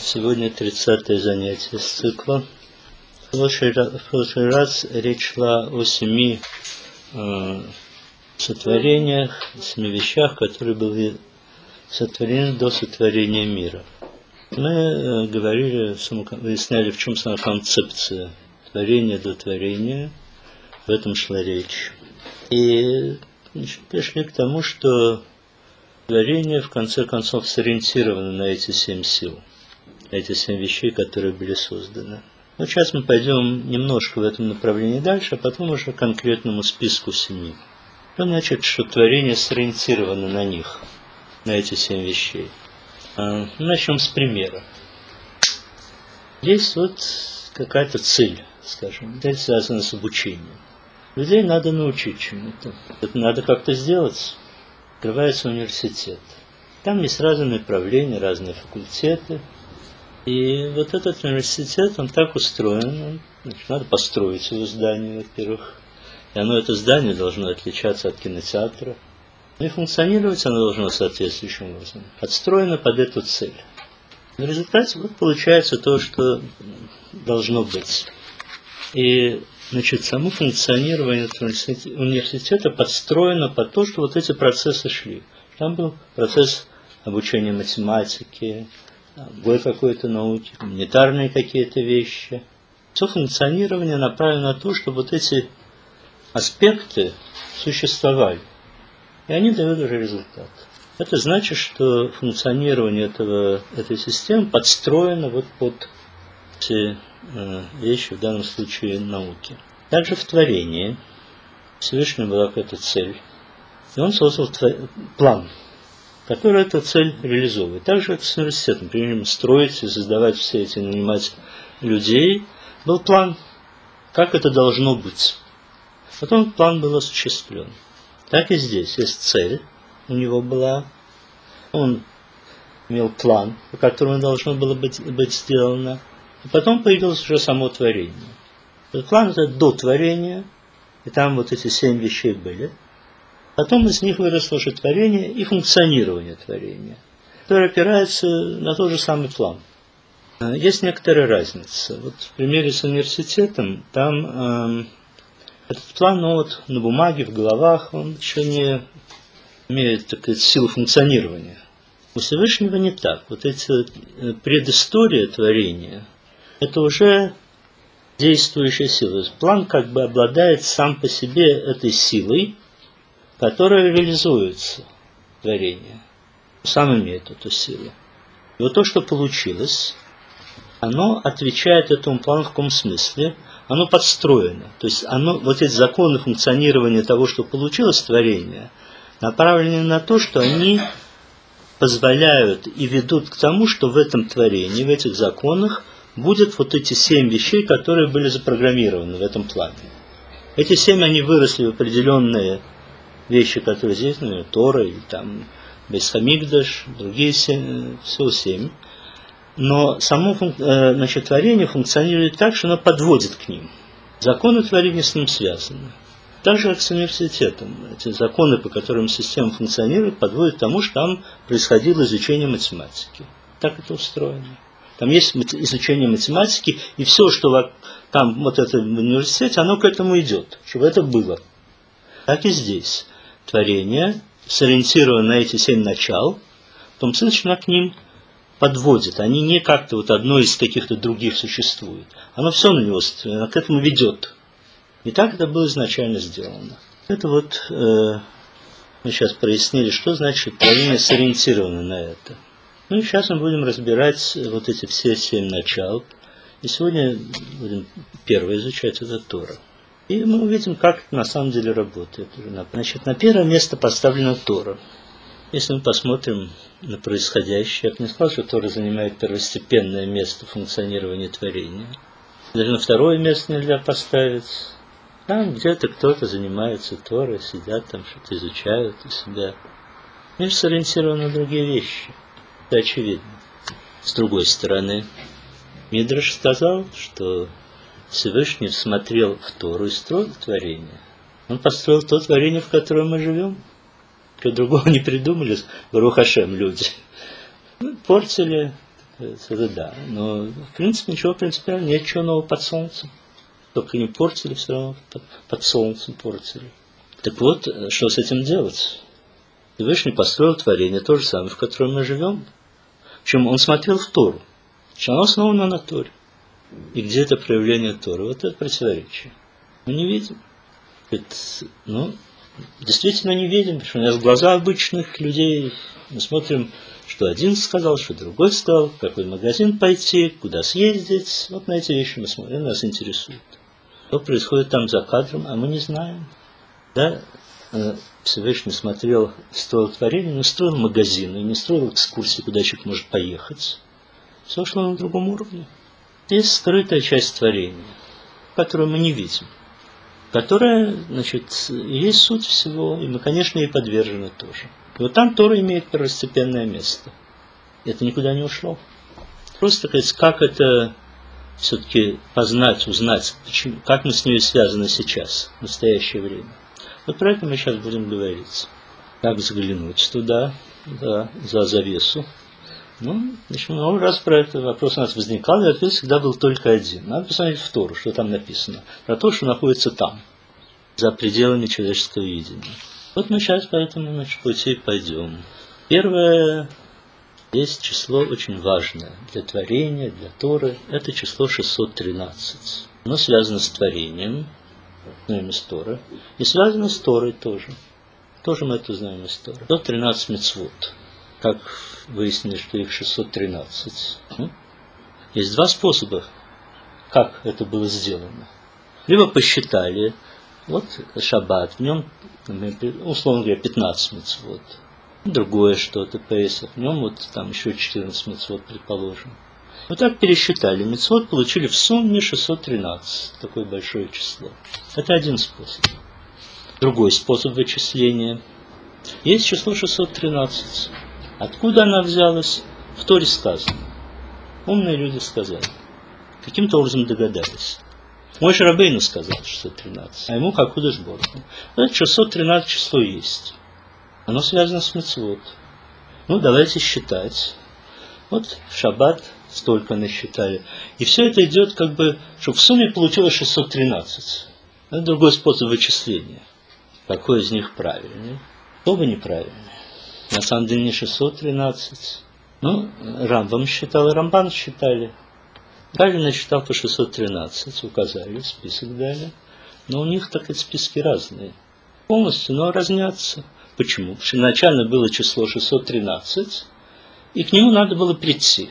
Сегодня 30-е занятие с цикла. В прошлый раз речь шла о 7 сотворениях, 7 вещах, которые были сотворены до сотворения мира. Мы говорили, выясняли, в чем сама концепция творения до творения. В этом шла речь. И пришли к тому, что творение в конце концов сориентировано на эти 7 сил, эти 7 вещей, которые были созданы. Но сейчас мы пойдем немножко в этом направлении дальше, а потом уже к конкретному списку 7. Что значит, что творение сориентировано на них, на эти 7 вещей? Начнем с примера. Есть вот какая-то цель, скажем, цель связана с обучением. Людей надо научить чему-то. Это надо как-то сделать. Открывается университет. Там есть разные направления, разные факультеты. И вот этот университет, он так устроен, значит, надо построить его здание, во-первых. И это здание должно отличаться от кинотеатра. И функционировать оно должно соответствующим образом. Отстроено под эту цель. В результате вот получается то, что должно быть. И значит, само функционирование университета подстроено под то, что вот эти процессы шли. Там был процесс обучения математике, другой какой-то науки, гуманитарные какие-то вещи. Все функционирование направлено на то, чтобы вот эти аспекты существовали. И они дают уже результат. Это значит, что функционирование этой системы подстроено вот под эти вещи, в данном случае науки. Также в творении Всевышнего была какая-то цель. И он создал план, который эту цель реализовывает. Также это с университетом. Например, строить и создавать все эти, нанимать людей. Был план, как это должно быть. Потом план был осуществлен. Так и здесь есть цель. У него была. Он имел план, по которому должно было быть сделано. И потом появилось уже само творение. Этот план это до творения. И там вот эти 7 вещей были. Потом из них выросло уже творение и функционирование творения, которое опирается на тот же самый план. Есть некоторая разница. Вот в примере с университетом, там этот план, на бумаге, в головах, он еще не имеет силу функционирования. У Всевышнего не так. Вот эти предыстория творения, это уже действующая сила. План как бы обладает сам по себе этой силой, которая реализуется в творении. Сам имеет эту силу. И вот то, что получилось, оно отвечает этому плану в каком смысле? Оно подстроено. То есть вот эти законы функционирования того, что получилось творение, направлены на то, что они позволяют и ведут к тому, что в этом творении, в этих законах, будет вот эти 7 вещей, которые были запрограммированы в этом плане. Эти 7, они выросли в определенные вещи, которые здесь, Тора, или там Бейс-Хамикдаш, другие 7, всего 7. Но само творение функционирует так, что оно подводит к ним. Законы творения с ним связаны. Так же, как с университетом. Эти законы, по которым система функционирует, подводят к тому, что там происходило изучение математики. Так это устроено. Там есть изучение математики, и все, что там вот это в университете, оно к этому идет, чтобы это было. Так и здесь. Творение сориентировано на эти 7 начал, в том смысле, что оно к ним подводит. Они не как-то вот одно из каких-то других существует. Оно все на него, оно к этому ведет. И так это было изначально сделано. Это вот мы сейчас прояснили, что значит творение сориентировано на это. Ну и сейчас мы будем разбирать вот эти все 7 начал. И сегодня будем первое изучать это Тора. И мы увидим, как это на самом деле работает. Значит, на первое место поставлена Тора. Если мы посмотрим на происходящее, я бы не сказал, что Тора занимает первостепенное место функционирования творения. Даже на второе место нельзя поставить. Там где-то кто-то занимается Торой, сидят там, что-то изучают у себя. Мир сориентирован на другие вещи. Это очевидно. С другой стороны, Мидраш сказал, что Всевышний смотрел в Тору и строил творение. Он построил то творение, в котором мы живем. Что другого не придумали, Барух Ашем, люди. Портили, Это да. Но, в принципе, ничего принципиального, нет чего нового под солнцем. Только не портили, все равно под солнцем портили. Так вот, что с этим делать? Всевышний построил творение, то же самое, в котором мы живем. Причем он смотрел в Тору. Оно основано на Торе. И где это проявление Торы? Вот это противоречие. Мы не видим. Действительно не видим, потому что у нас глаза обычных людей. Мы смотрим, что один сказал, что другой сказал, в какой магазин пойти, куда съездить. Вот на эти вещи мы смотрим, нас интересует. Что происходит там за кадром, а мы не знаем. Да? Всевышний смотрел, строил творение, не строил магазины, не строил экскурсии, куда человек может поехать. Все шло на другом уровне. Есть скрытая часть творения, которую мы не видим, которая, есть суть всего, и мы, конечно, ей подвержены тоже. И вот там Тора имеет первостепенное место. Это никуда не ушло. Просто, как это все-таки познать, узнать, как мы с ней связаны сейчас, в настоящее время. Вот про это мы сейчас будем говорить. Как заглянуть туда, да, за завесу. Много раз про этот вопрос у нас возникал, и ответ всегда был только один. Надо посмотреть в Тору, что там написано. Про то, что находится там, за пределами человеческого видения. Вот мы сейчас по этому пути пойдем. Первое, есть число очень важное для творения, для Торы. Это число 613. Оно связано с творением, знаем из Торы, и связано с Торой тоже. Тоже мы это знаем из Торы. 113 мицвот. Как выяснили, что их 613. Есть два способа, как это было сделано. Либо посчитали, вот шаббат, в нем, условно говоря, 15 мицвот. Другое что-то, Песах, в нем вот там еще 14 мицвот, предположим. Вот так пересчитали. Мицвот получили в сумме 613. Такое большое число. Это один способ. Другой способ вычисления. Есть число 613. Откуда она взялась? В Торе сказано. Умные люди сказали. Каким-то образом догадались. Моше Рабейну сказал 613, а ему Хакодеш Борух Ху. Это 613 число есть. Оно связано с мицвот. Давайте считать. Вот в шаббат столько насчитали. И все это идет чтобы в сумме получилось 613. Это другой способ вычисления. Какой из них правильный? Оба неправильные. На самом деле не 613. Рамбам считал, и Рамбан считали. Правильно считал по 613, указали, список дали. Но у них, так сказать, списки разные. Полностью, но разнятся. Почему? Потому что изначально было число 613, и к нему надо было прийти.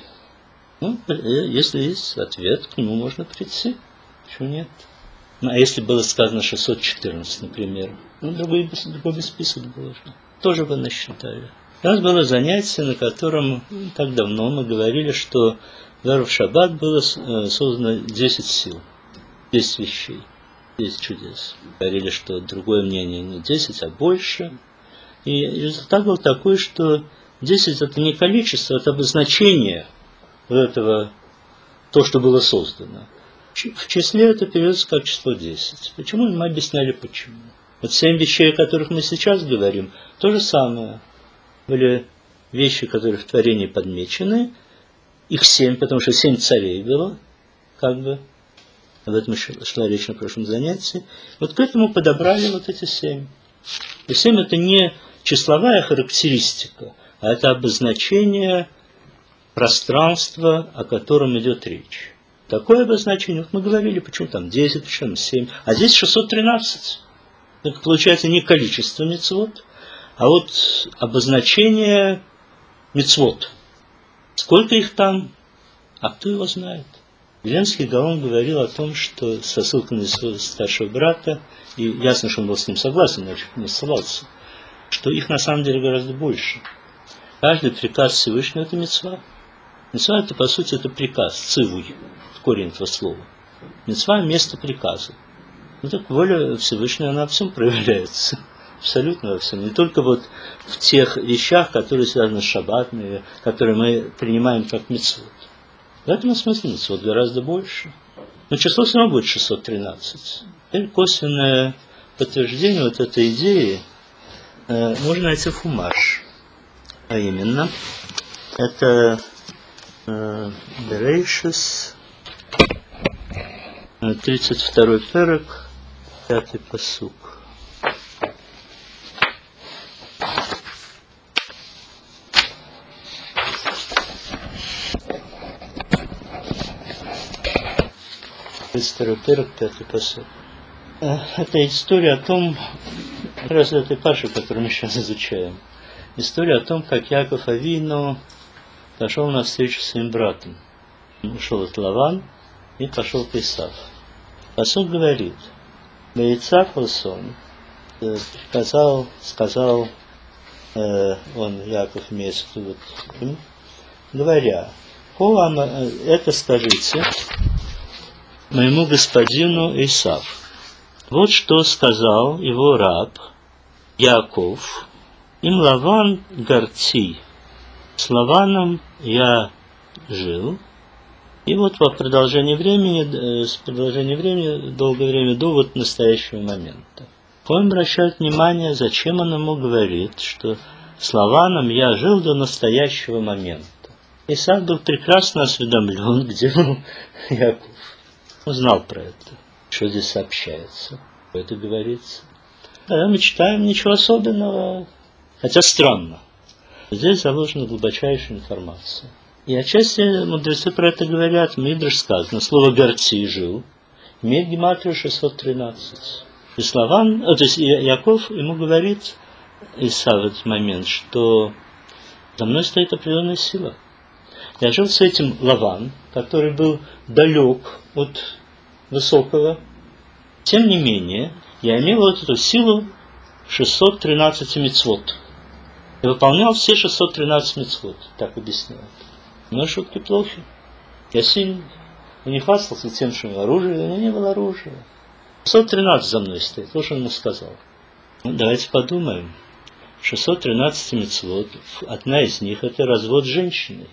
Если есть ответ, к нему можно прийти. Почему нет? А если было сказано 614, например, другой бы список был уже. Тоже бы насчитали. У нас было занятие, на котором так давно мы говорили, что в шаббат было создано 10 сил, 10 вещей, 10 чудес. Говорили, что другое мнение не 10, а больше. И результат был такой, что 10 это не количество, это обозначение этого, то, что было создано. В числе это переводится как число 10. Почему? Мы объясняли почему. Вот 7 вещей, о которых мы сейчас говорим, то же самое. Были вещи, которые в творении подмечены. Их 7, потому что 7 царей было, об этом шла речь на прошлом занятии. Вот к этому подобрали вот эти 7. И 7 это не числовая характеристика, а это обозначение пространства, о котором идет речь. Такое обозначение, вот мы говорили, почему там 10, почему 7, а здесь 613. Это получается не количество мицвот, а вот обозначение мицвот. Сколько их там? А кто его знает? Виленский Гаон говорил о том, что со ссылкой на своего старшего брата, и ясно, что он был с ним согласен, иначе не ссылался, что их на самом деле гораздо больше. Каждый приказ Всевышнего – это мицва. Мицва – это, по сути, это приказ, цивуй, корень этого слова. Мицва – место приказа. Так воля Всевышнего, она во всем проявляется. Абсолютно во всем. Не только в тех вещах, которые связаны с шаббатами, которые мы принимаем как мицвот. В этом смысле мицвот гораздо больше. Но число все равно будет 613. Теперь косвенное подтверждение вот этой идеи можно найти в Хумаш. А именно, это Берейшис, 32-й перек, 5-й пасук. Перек, 5-й пасук. Это история о том, как раз этой парши, которую мы сейчас изучаем. История о том, как Яков Авину пошел навстречу своим братам. Ушел от Лаван и пошел к Исав. Пасук говорит: Бейцав Лсон сказал он, Яков, имеется в виду, говоря: это скажите моему господину Исав. Вот что сказал его раб Яков: им Лаван горци, с Лаваном я жил. И вот по продолжении времени, долгое время до вот настоящего момента. Он обращает внимание, зачем он ему говорит, что с Лаваном я жил до настоящего момента. Исав был прекрасно осведомлен, где был Яков. Он знал про это, что здесь сообщается, что это говорится. Когда мы читаем, ничего особенного, хотя странно. Здесь заложена глубочайшая информация. И отчасти мудрецы про это говорят. Мидраш сказано, слово «горци» жил, имеет гематрию 613. И Лаван, то есть Яков ему говорит, Исав в этот момент, что за мной стоит определенная сила. Я жил с этим Лаван, который был далек от высокого. Тем не менее, я имел вот эту силу 613 мицвот. И выполнял все 613 мицвот. Так объясняют. Но шутки плохи. Я сильный. Он не хвастался тем, что у него оружие, у него не было оружия. 613 за мной стоит. Вот что он ему сказал. Ну, давайте подумаем. 613 мицвот, одна из них это развод с женщиной.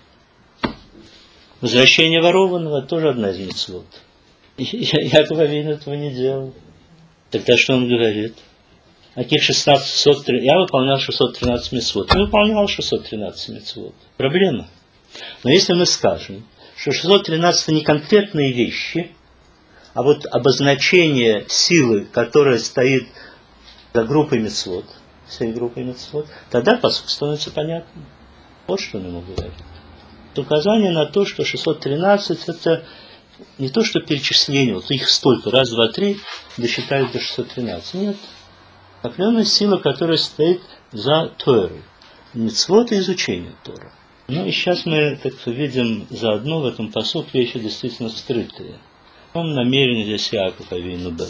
Возвращение ворованного тоже одна из мицвот. Яков Авину этого не делал. Тогда что он говорит? Каких 613? Я выполнял 613 мицвот. Не выполнял 613 мицвот. Проблема. Но если мы скажем, что 613 не конкретные вещи, а вот обозначение силы, которая стоит за группой мицвот, всей группой мицвот, тогда пасук становится понятным. Вот что он ему говорит. Это указание на то, что 613 это не то, что перечисление, вот их столько, раз, два, три, досчитают до 613. Нет. Определенная сила, которая стоит за Торой. Мицвот и изучение Торы. Ну и сейчас мы так видим заодно в этом пасуке вещи действительно скрытые. В каком намерении здесь Яков Авину было?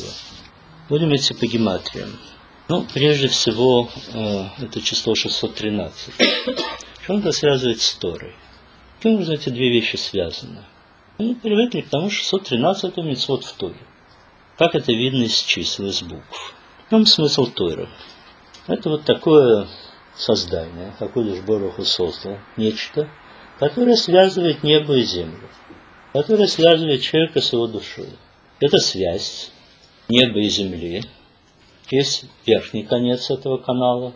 Будем идти по гематриям. Ну, прежде всего, это число 613. Что это связывает с Торой? Почему, вы знаете, две вещи связаны? Мы привыкли к тому, что 613 это мицвот в Торе. Как это видно из чисел, из букв. В чем смысл Торы? Это вот такое создание, какое лишь Барух создал, нечто, которое связывает небо и землю, которое связывает человека с его душой. Это связь неба и земли. Есть верхний конец этого канала,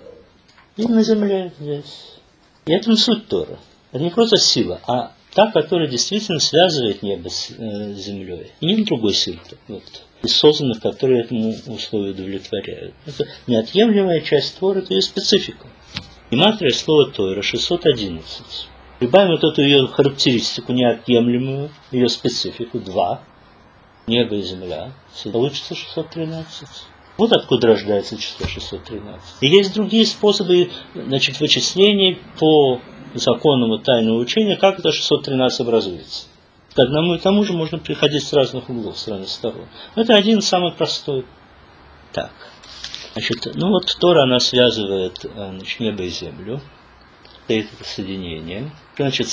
и на земле здесь. И это суть Тора. Это не просто сила, а та, которая действительно связывает небо с землей. И нет другой силы. Вот. И созданных, которые этому условию удовлетворяют. Это неотъемлемая часть Торы, это ее специфика. Гематрия слова Тора 611. Прибавим вот эту ее характеристику неотъемлемую, ее специфику 2. Небо и земля. Получится 613. Вот откуда рождается число 613. И есть другие способы, значит, вычислений по законам тайного учения, как это 613 образуется. К одному и тому же можно приходить с разных углов, с разных сторон. Это один самый простой. Так. Значит, ну вот Тора, она связывает небо и землю. Стоит это соединение. Значит,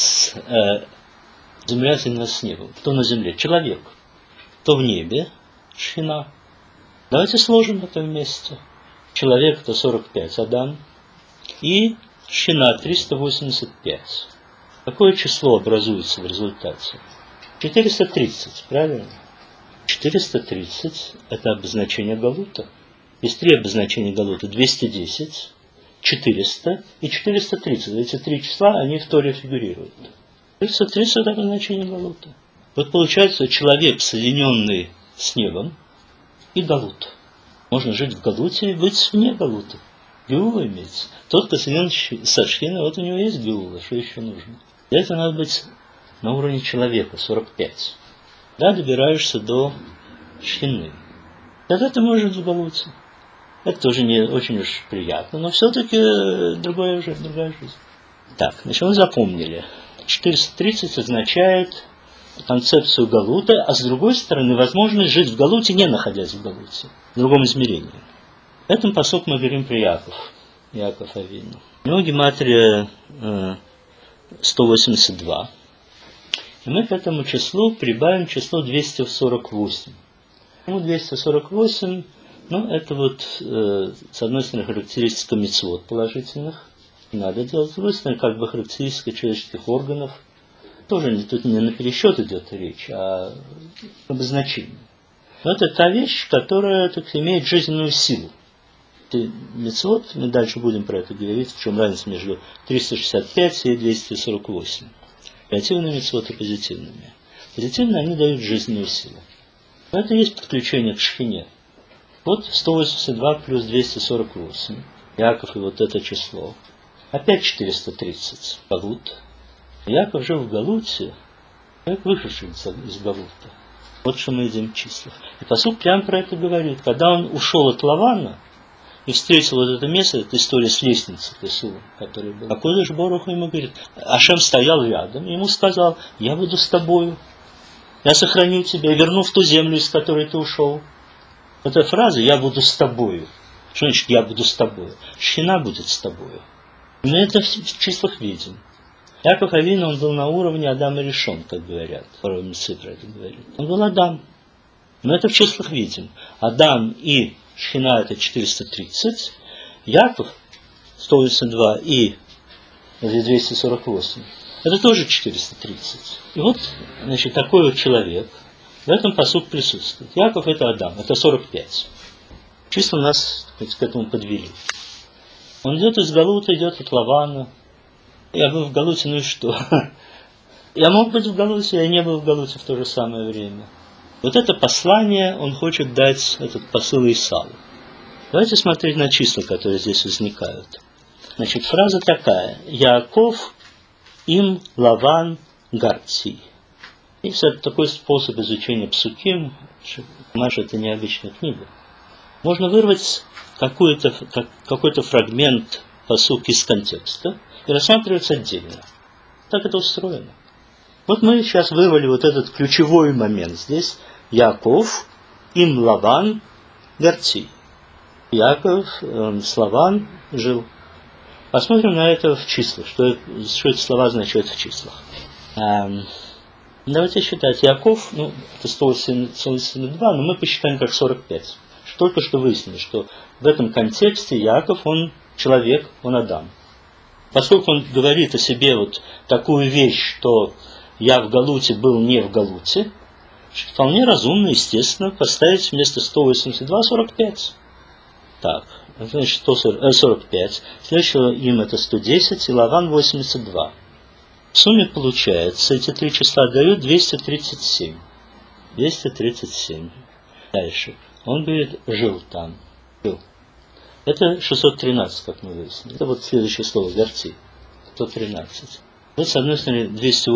земля соединена с небом. Кто на земле? Человек. Кто в небе? Шхина. Давайте сложим это вместе. Человек это 45, Адам. И Шхина 385. Какое число образуется в результате? 430, правильно? 430 это обозначение галута. Есть три обозначения галута. 210, 400 и 430. Эти три числа, они в Торе фигурируют. 430 это обозначение галута. Вот получается человек, соединенный с небом, и галут. Можно жить в галуте и быть вне галута. Геула имеется. Тот, кто соединен со Шхиной, вот у него есть геула, что еще нужно. Для этого надо быть на уровне человека, 45. Да, добираешься до Шхины. Тогда ты можешь жить в галуте. Это тоже не очень уж приятно, но все-таки другая жизнь. Так, значит, мы запомнили. 430 означает концепцию галута, а с другой стороны, возможность жить в галуте, не находясь в галуте, в другом измерении. В этом посук мы говорим про Яков Авину. У него гематрия 182. И мы к этому числу прибавим число 248. Ну, 248, это вот, с одной стороны, характеристика мицвот положительных, надо делать, с другой стороны, как бы характеристика человеческих органов. Тоже тут не на пересчет идет речь, а об обозначении. Но это та вещь, которая так, имеет жизненную силу. Мицвот, мы дальше будем про это говорить, в чем разница между 365 и 248. Негативными мицвот и позитивными. Позитивные они дают жизненную силу. Но это есть подключение к шхине. Вот 182 плюс 248. Яков и вот это число. Опять 430. Галут. Яков жил в Галуте, как вышедший из Галута. Вот что мы видим в числах. И посук прямо про это говорит. Когда он ушел от Лавана и встретил вот это место, это история с лестницей, который был. А Кодыш Барух ему говорит, Ашем стоял рядом, и ему сказал, я буду с тобою, я сохраню тебя, верну в ту землю, из которой ты ушел. Эта фраза «я буду с тобою». Что значит «я буду с тобою»? Шхина будет с тобою. Мы это в числах видим. Яков Авину, он был на уровне Адама Ришон, как говорят. Порой Митцвот про это говорит. Он был Адам. Мы это в числах видим. Адам и Шхина это 430. Яков 182 и 248. Это тоже 430. И вот, значит, такой вот человек в этом посук присутствует. Яков это Адам, это 45. Числа нас к этому подвели. Он идет из Галута, идет от Лавана. Я был в Галуте, ну и что? Я мог быть в Галуте, я не был в Галуте в то же самое время. Вот это послание он хочет дать, этот посыл Исаву. Давайте смотреть на числа, которые здесь возникают. Значит, фраза такая. Яаков им Лаван Гарций. Есть такой способ изучения псуким. Наша это необычная книга. Можно вырвать какой-то фрагмент пасук из контекста и рассматриваться отдельно. Так это устроено. Вот мы сейчас вырвали вот этот ключевой момент. Здесь Яков им Лаван Гарций. Яков с Лаван жил. Посмотрим на это в числах. Что эти слова означают в числах. Давайте считать. Яков, это 182, но мы посчитаем как 45. Только что выяснили, что в этом контексте Яков, он человек, он Адам. Поскольку он говорит о себе вот такую вещь, что я в Галуте был не в Галуте, вполне разумно, естественно, поставить вместо 182 45. Так, значит 45. Следующего им это 110 и Лаван 82. В сумме получается, эти три числа дают 237. 237. Дальше. Он говорит, жил там. Жил. Это 613, как мы выяснили. Это вот следующее слово, Гарций. 113. Вот с одной стороны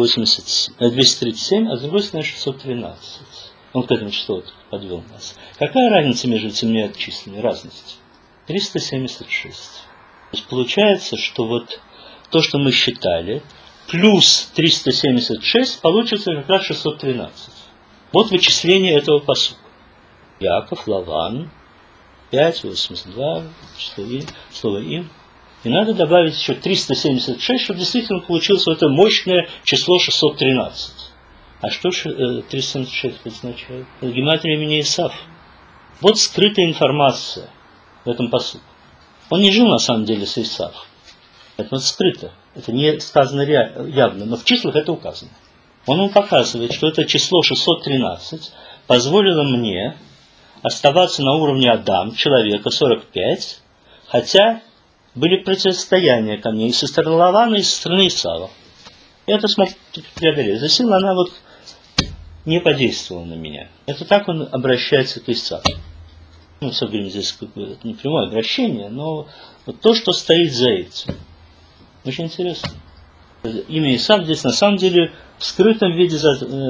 237, а с другой стороны 613. Он к этому числу подвел нас. Какая разница между этими числами? Разность. 376. То есть получается, что вот то, что мы считали, плюс 376 получится как раз 613. Вот вычисление этого посука. Яков, Лаван, 5, 82, слово им. И надо добавить еще 376, чтобы действительно получилось это мощное число 613. А что 376 означает? Это гематрия имени Исав. Вот скрытая информация в этом посуке. Он не жил на самом деле с Исав. Это вот скрыто. Это не сказано явно, но в числах это указано. Он ему показывает, что это число 613 позволило мне оставаться на уровне Адам, человека, 45, хотя были противостояния ко мне и со стороны Лавана, и со стороны Исава. Я это смог преодолеть. Эта сила, она вот не подействовала на меня. Это так он обращается к Исааку. Ну, особенно здесь как бы, это не прямое обращение, но вот то, что стоит за этим. Очень интересно. Имя Исаак здесь на самом деле в скрытом виде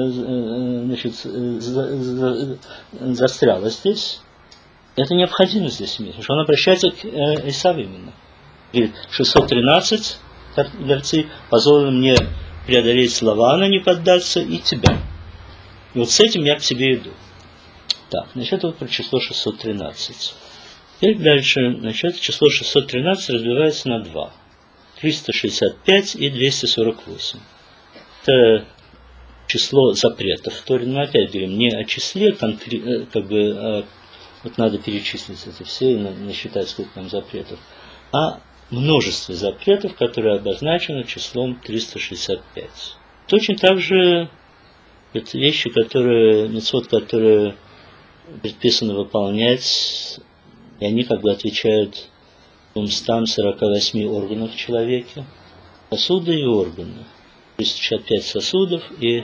застряло здесь. Это необходимо здесь иметь, потому что он обращается к Исаву именно. Говорит, 613 горцы позволили мне преодолеть Лавана, не поддаться, и тебя. И вот с этим я к тебе иду. Так, значит, вот про число 613. Теперь дальше, значит, число 613 разбивается на 2. 365 и 248. Это число запретов в Торе. Но опять говорим, не о числе, как бы, вот надо перечислить это все и насчитать, сколько там запретов, а множестве запретов, которые обозначены числом 365. Точно так же это вещи, мицвот, которые предписано выполнять, и они как бы отвечают 248 органов в человеке. Сосуды и органы. 365 сосудов и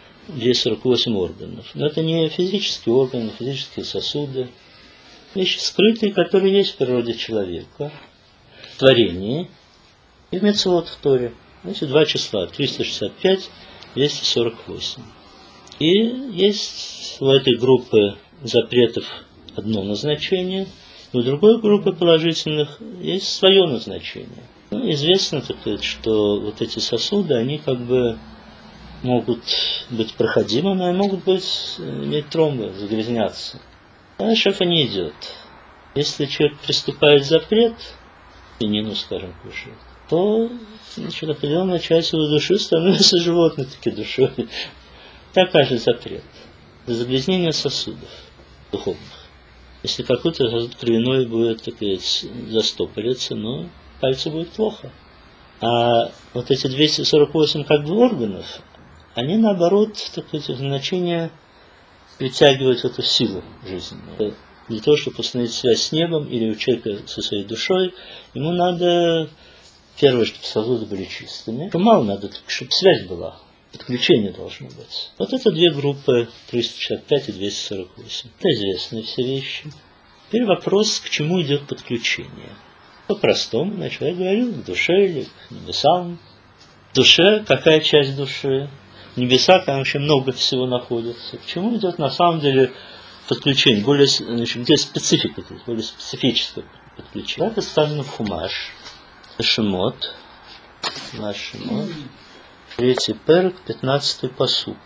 248 органов. Но это не физические органы, физические сосуды. Вещи скрытые, которые есть в природе человека. В творении и в мицвот в Торе. Эти два числа. 365, 248. И есть у этой группы запретов одно назначение, и у другой группы положительных есть свое назначение. Ну, известно, так сказать, что вот эти сосуды, они как бы могут быть проходимыми, а могут иметь тромбы, загрязняться. А шефа не идет. Если человек приступает в запрет, свинину, скажем, кушает, то значит, определенная часть его души становится животной-таки душой. Такая же запрет. Загрязнение сосудов духовных. Если какой-то сосуд кровяной будет, так сказать, застопориться, но пальцу будет плохо. А вот эти 248 как бы органов, они наоборот, так сказать, значение притягивают эту силу жизненную. Для того, чтобы установить связь с небом или у человека со своей душой, ему надо, первое, чтобы сосуды были чистыми. Мало надо, чтобы связь была. Подключение должно быть. Вот это две группы, 365 и 248. Это известные все вещи. Теперь вопрос, к чему идет подключение. По-простому, значит, я говорил, к душе или к небесам. В душе, какая часть души? В небесах там вообще много всего находится. К чему идет на самом деле подключение? Более, значит, где специфика, более специфическое подключение. Это сказано в Хумаш. Шемот. Шемот. 3-й перек, 15-й пасук.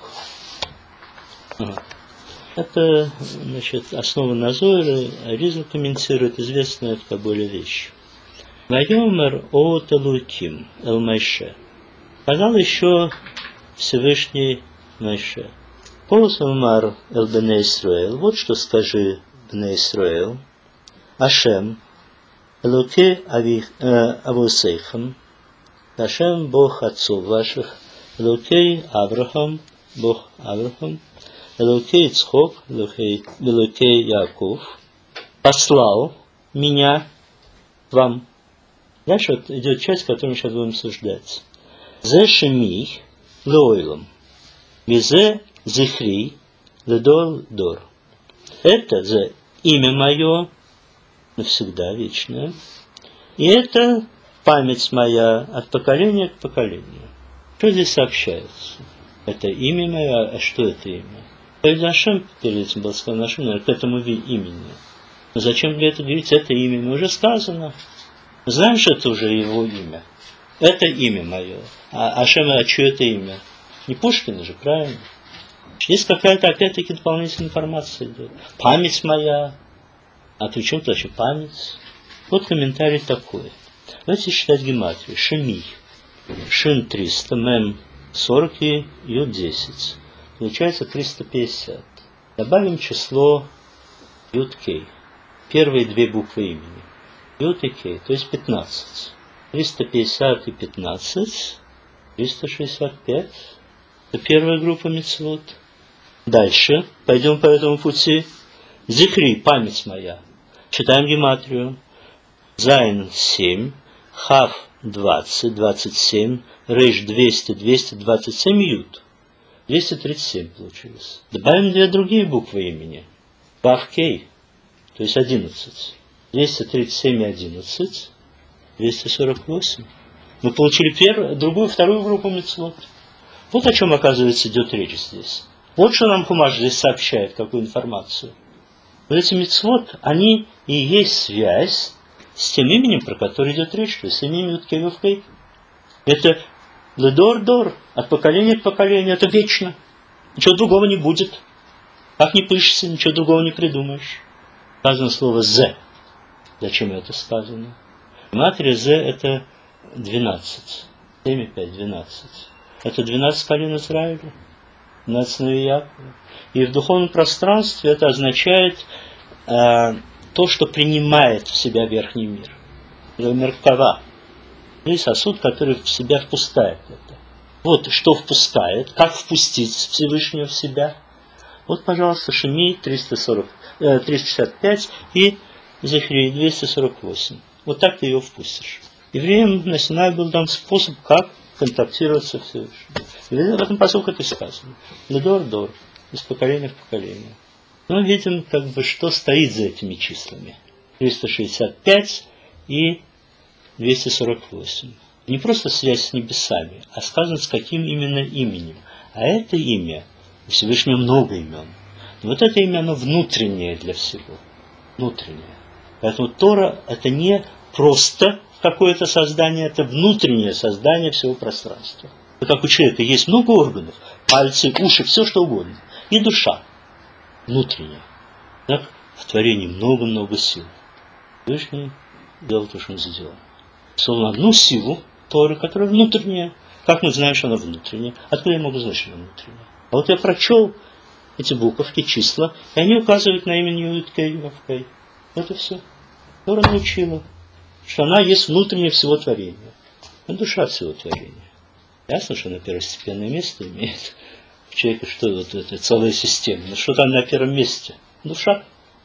Это, значит, основа Назора, Аризм комментирует известная в Каболе вещь. Вайомер от Элуким, Эл Майше. Сказал еще Всевышний Майше. Полусамар Эл Бене Исраэл. Вот что скажи Бене Исраэл. Ашем, Элуке Авусейхам. Ашем, Бог отцов ваших, Элокей Авраам, Бог Авраам, Элокей Ицхок, Элокей Яков, послал меня вам. Дальше вот идет часть, которую мы сейчас будем обсуждать. Зе шеми лойлом, визе зихри ледол дор. Это за имя мое навсегда вечное, и это память моя от поколения к поколению. Что здесь сообщается? Это имя мое, а что это имя? Перед Ашем, перед этим был сказано Ашем, к этому имени. Но зачем для этого говорить это имя? Мы уже сказано. Знаем, что это уже его имя. Это имя мое. А Ашем, а чье это имя? Не Пушкина же, правильно? Здесь какая-то, опять-таки, дополнительная информация идет. Память моя. А при чем вообще память? Вот комментарий такой. Давайте считать гематрию. Шеми. Шин 300, мем 40 и ют 10. Получается 350. Добавим число ют кей. Первые две буквы имени. Ют и кей, то есть 15. 350 и 15. 365. Это первая группа мицвот. Дальше. Пойдем по этому пути. Зихри, память моя. Читаем гематрию. Зайн 7. Хав 20, 27, рейш 200, 227 ют. 237 получилось. Добавим две другие буквы имени. Бахкей, то есть 11. 237 и 11, 248. Мы получили вторую группу мицвот. Вот о чем, оказывается, идет речь здесь. Вот что нам Хумаш здесь сообщает, какую информацию. Вот эти мицвот, они и есть связь с тем именем, про которое идет речь, то есть именем Юткей. Это ледор-дор, от поколения к поколению, это вечно. Ничего другого не будет. Как не пишется, ничего другого не придумаешь. Сказано слово «зе». Зачем это сказано? В матери «зе» это 12. 7 и 5, 12. Это 12 колен Израиля, 12 сыновей Якова. И в духовном пространстве это означает то, что принимает в себя верхний мир. Меркава. И сосуд, который в себя впускает это. Вот что впускает, как впустить Всевышнего в себя. Вот, пожалуйста, Шемей 365 и Зефирей 248. Вот так ты ее впустишь. Евреям на Синае был дан способ, как контактировать со Всевышним. И в этом посылке это сказано. Ледор-дор, из поколения в поколение. Мы видим, что стоит за этими числами. 365 и 248. Не просто связь с небесами, а сказано, с каким именно именем. А это имя, у Всевышнего много имен. Но вот это имя, оно внутреннее для всего. Внутреннее. Поэтому Тора это не просто какое-то создание, это внутреннее создание всего пространства. И как у человека есть много органов, пальцы, уши, все что угодно. И душа внутренняя. Так в творении много-много сил. Всевышний делал то, что он сделал. Создал одну силу Торы, которая внутренняя. Как мы знаем, что она внутренняя? Откуда я могу знать, что она внутренняя? А вот я прочел эти буковки, числа, и они указывают на имя Юткей, Вавкей. Вот и все. Тора научила, что она есть внутреннее всего творения. Она душа всего творения. Ясно, что она первостепенное место имеет в человеке, что вот это целая система. Но что там на первом месте? Душа.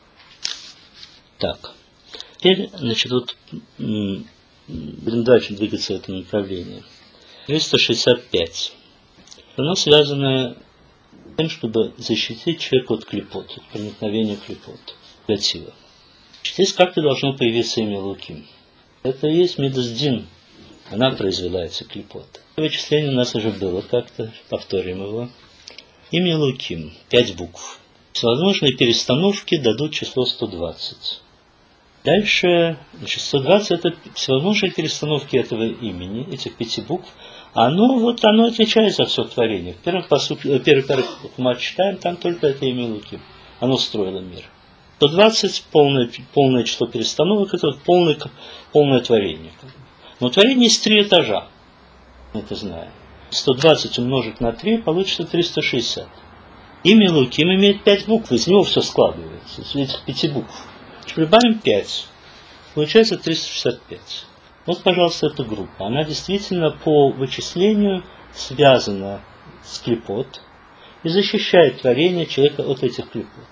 Так. Теперь, вот будем дальше двигаться в этом направлении. 365. Оно связано с тем, чтобы защитить человека от клепот, от проникновения клепот, негатива. Здесь как-то должно появиться имя Луким. Это и есть Медуздин. Она произвела эти клепот. Вычисление у нас уже было как-то, повторим его. Имя Луким, 5 букв. Всевозможные перестановки дадут число 120. Дальше, 120 это всевозможные перестановки этого имени, этих 5 букв. Оно отвечает за все творение. В первый параграф мы читаем, там только это имя Луким. Оно строило мир. 120 полное число перестановок, это полное творение. Но творение есть 3 этажа. Мы это знаем. 120 умножить на 3 получится 360. Имя Луким имеет 5 букв, из него все складывается, из этих 5 букв. Прибавим 5. Получается 365. Вот, пожалуйста, эта группа. Она действительно по вычислению связана с клепот и защищает творение человека от этих клепот.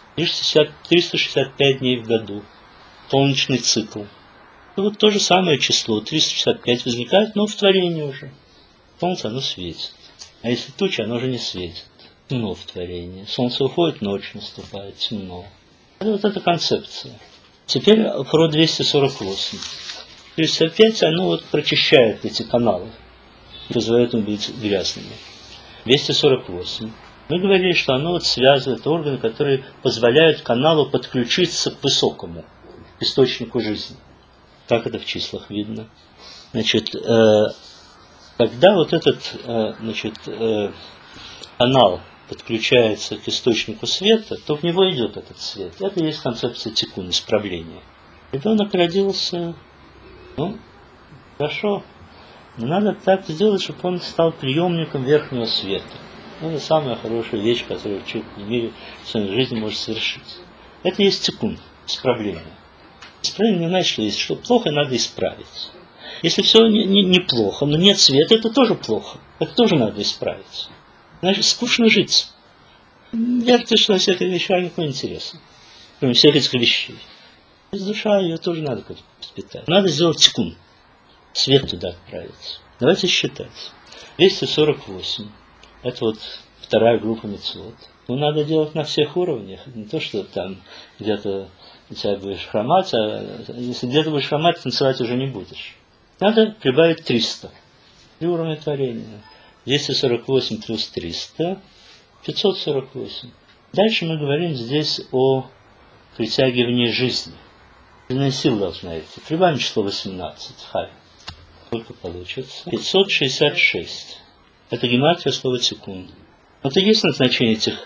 365 дней в году. Солнечный цикл. И вот то же самое число, 365, возникает, но в творении уже. Солнце, оно светит. А если туча, оно уже не светит. Темно в творении. Солнце уходит, ночь наступает, темно. Вот эта концепция. Теперь про 248. 365, оно прочищает эти каналы. Позволяет им быть грязными. 248. Мы говорили, что оно связывает органы, которые позволяют каналу подключиться к высокому, к источнику жизни. Как это в числах видно? Значит, когда этот канал подключается к источнику света, то в него идет этот свет. Это и есть концепция тикун, исправления. Ребенок родился, хорошо, но надо так сделать, чтобы он стал приемником верхнего света. Это самая хорошая вещь, которую человек в мире в своей жизни может совершить. Это и есть тикун, исправление. Исправление не значит, что если что плохо, надо исправить. Если все неплохо, но нет света, это тоже плохо. Это тоже надо исправить. Значит, скучно жить. Верьте, что всех этих вещей никакого интереса. Кроме всех этих вещей. Душа ее тоже надо как-то воспитать. Надо сделать тикун. свет туда отправится. Давайте считать. 248. Это вот вторая группа мицвот. Ну, надо делать на всех уровнях. Не то, что там где-то у тебя будешь хромать, а если где-то будешь хромать, танцевать уже не будешь. Надо прибавить 300. 3 уровня творения. 248 плюс 300. 548. Дальше мы говорим здесь о притягивании жизни. Жизненная сила должна идти. Прибавим число 18. Хай. Сколько получится? 566. Это гематрия слова секунд. Вот и есть назначение этих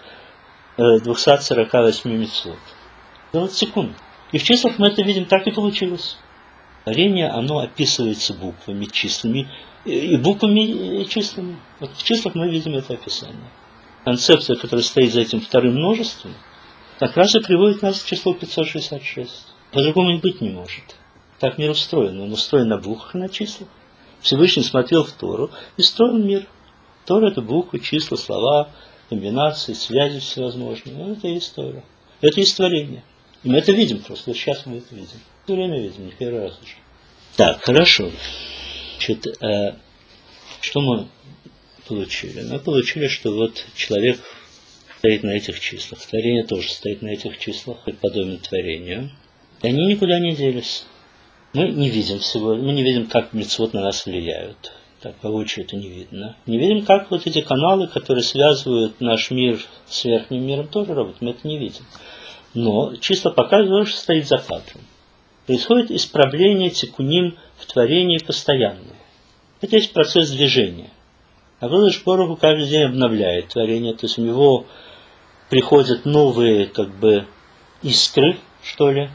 248 мицвот. Это вот секунд. И в числах мы это видим, так и получилось. Творение, оно описывается буквами, числами, и буквами, и числами. Вот в числах мы видим это описание. Концепция, которая стоит за этим вторым множеством, как раз и приводит нас к числу 566. По-другому и быть не может. Так мир устроен. Он устроен на буквах и на числах. Всевышний смотрел в Тору и строил мир. Тора — это буквы, числа, слова, комбинации, связи всевозможные. Ну, это и есть Тора. Это и есть творение. И мы это видим просто. Вот сейчас мы это видим. Все время видим, не первый раз уже. Так, хорошо. Значит, что мы получили? Мы получили, что вот человек стоит на этих числах. Творение тоже стоит на этих числах, подобно творению. И они никуда не делись. Мы не видим всего, мы не видим, как мицвот на нас влияют. Так, воочию это не видно. Не видим, как вот эти каналы, которые связывают наш мир с верхним миром, тоже работают. Мы это не видим. Но числа показывают, что стоит за кадром. Происходит исправление тикуним в творении постоянно. Это есть процесс движения. А Акадош Барух Ху каждый день обновляет творение, то есть у него приходят новые как бы искры, что ли,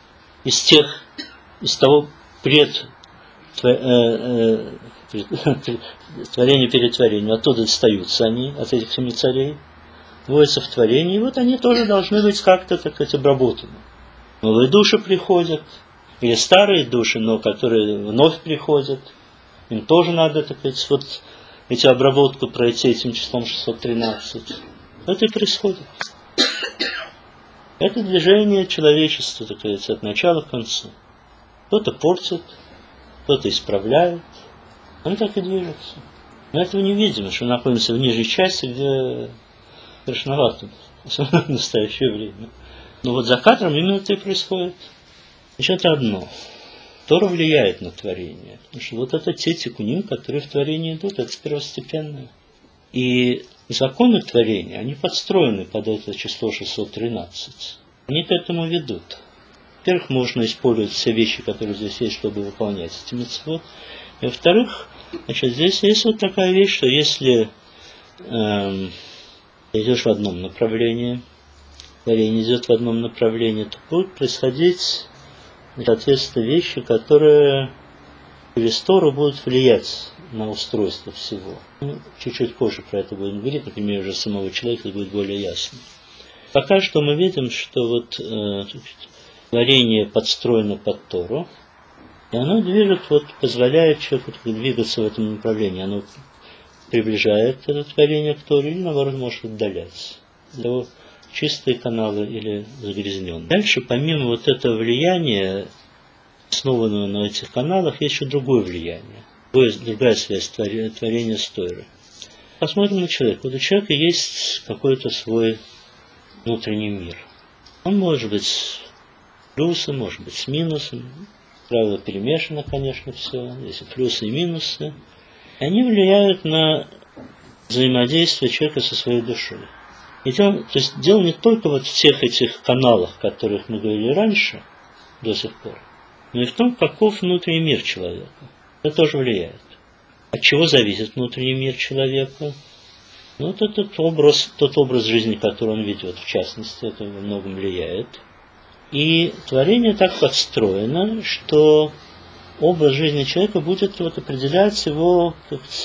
из того творения перед творением. Оттуда остаются они, от этих семи царей, вводятся в творение, и вот они тоже должны быть как-то, так сказать, обработаны. Новые души приходят, или старые души, но которые вновь приходят, им тоже надо, так сказать, вот эти обработку пройти этим числом 613. Это и происходит. Это движение человечества, так сказать, от начала к концу. Кто-то портит, кто-то исправляет. Он так и движется. Мы этого не видим, что мы находимся в нижней части, где страшновато в настоящее время. Но вот за кадром именно это и происходит. Значит, это одно. Тора влияет на творение. Потому что вот это те тикуним, которые в творении идут, это первостепенное. И законы творения, они подстроены под это число 613. Они к этому ведут. Во-первых, можно использовать все вещи, которые здесь есть, чтобы выполнять эти мицвот. И во-вторых, значит, здесь есть вот такая вещь, что если идешь в одном направлении, творение идет в одном направлении, то будут происходить, соответственно, вещи, которые через Тору будут влиять на устройство всего. Чуть-чуть позже про это будем говорить, например, уже самого человека будет более ясно. Пока что мы видим, что вот творение подстроено под Тору, и оно движет, вот, позволяет человеку двигаться в этом направлении. Оно приближает это творение к Торе или, наоборот, может отдалять. Для него чистые каналы или загрязненные. Дальше, помимо вот этого влияния, основанного на этих каналах, есть еще другое влияние. Другая связь творения с Торой. Посмотрим на человека. Вот у человека есть какой-то свой внутренний мир. Он может быть с плюсом, может быть с минусом. Правило перемешано, конечно, все. Есть и плюсы, и минусы. И они влияют на взаимодействие человека со своей душой. То есть дело не только вот в всех этих каналах, о которых мы говорили раньше, до сих пор, но и в том, каков внутренний мир человека. Это тоже влияет. От чего зависит внутренний мир человека? Ну, это тот образ жизни, который он ведет, в частности, это во многом влияет. И творение так подстроено, что образ жизни человека будет вот определять его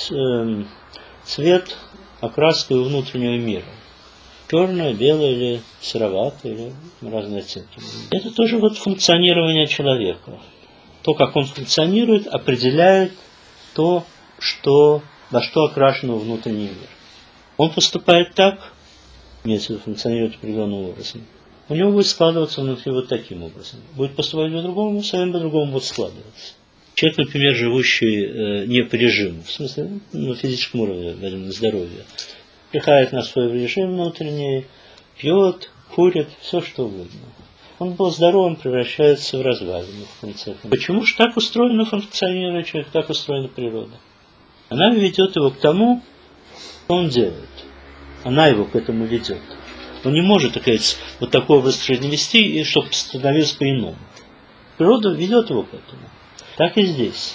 цвет, окраску его внутреннего мира. Черное, белое или сероватое, или разные оттенки. Это тоже вот функционирование человека. То, как он функционирует, определяет то, во что окрашен его внутренний мир. Он поступает так, имеется в виду, функционирует определенным образом. У него будет складываться внутри вот таким образом. Будет поступать по-другому, совсем по-другому будет складываться. Человек, например, живущий не по режиму, в смысле, на физическом уровне, на здоровье, приходит на свой режим внутренний, пьет, курит, все что угодно. Он был здоровым, превращается в развалину в конце концов. Почему же так устроено функционирует человек, так устроена природа? Она ведет его к тому, что он делает. Она его к этому ведет. Он не может, так сказать, вот такой образ жизни вести, и чтобы становиться по-иному. Природа ведет его к этому. Так и здесь.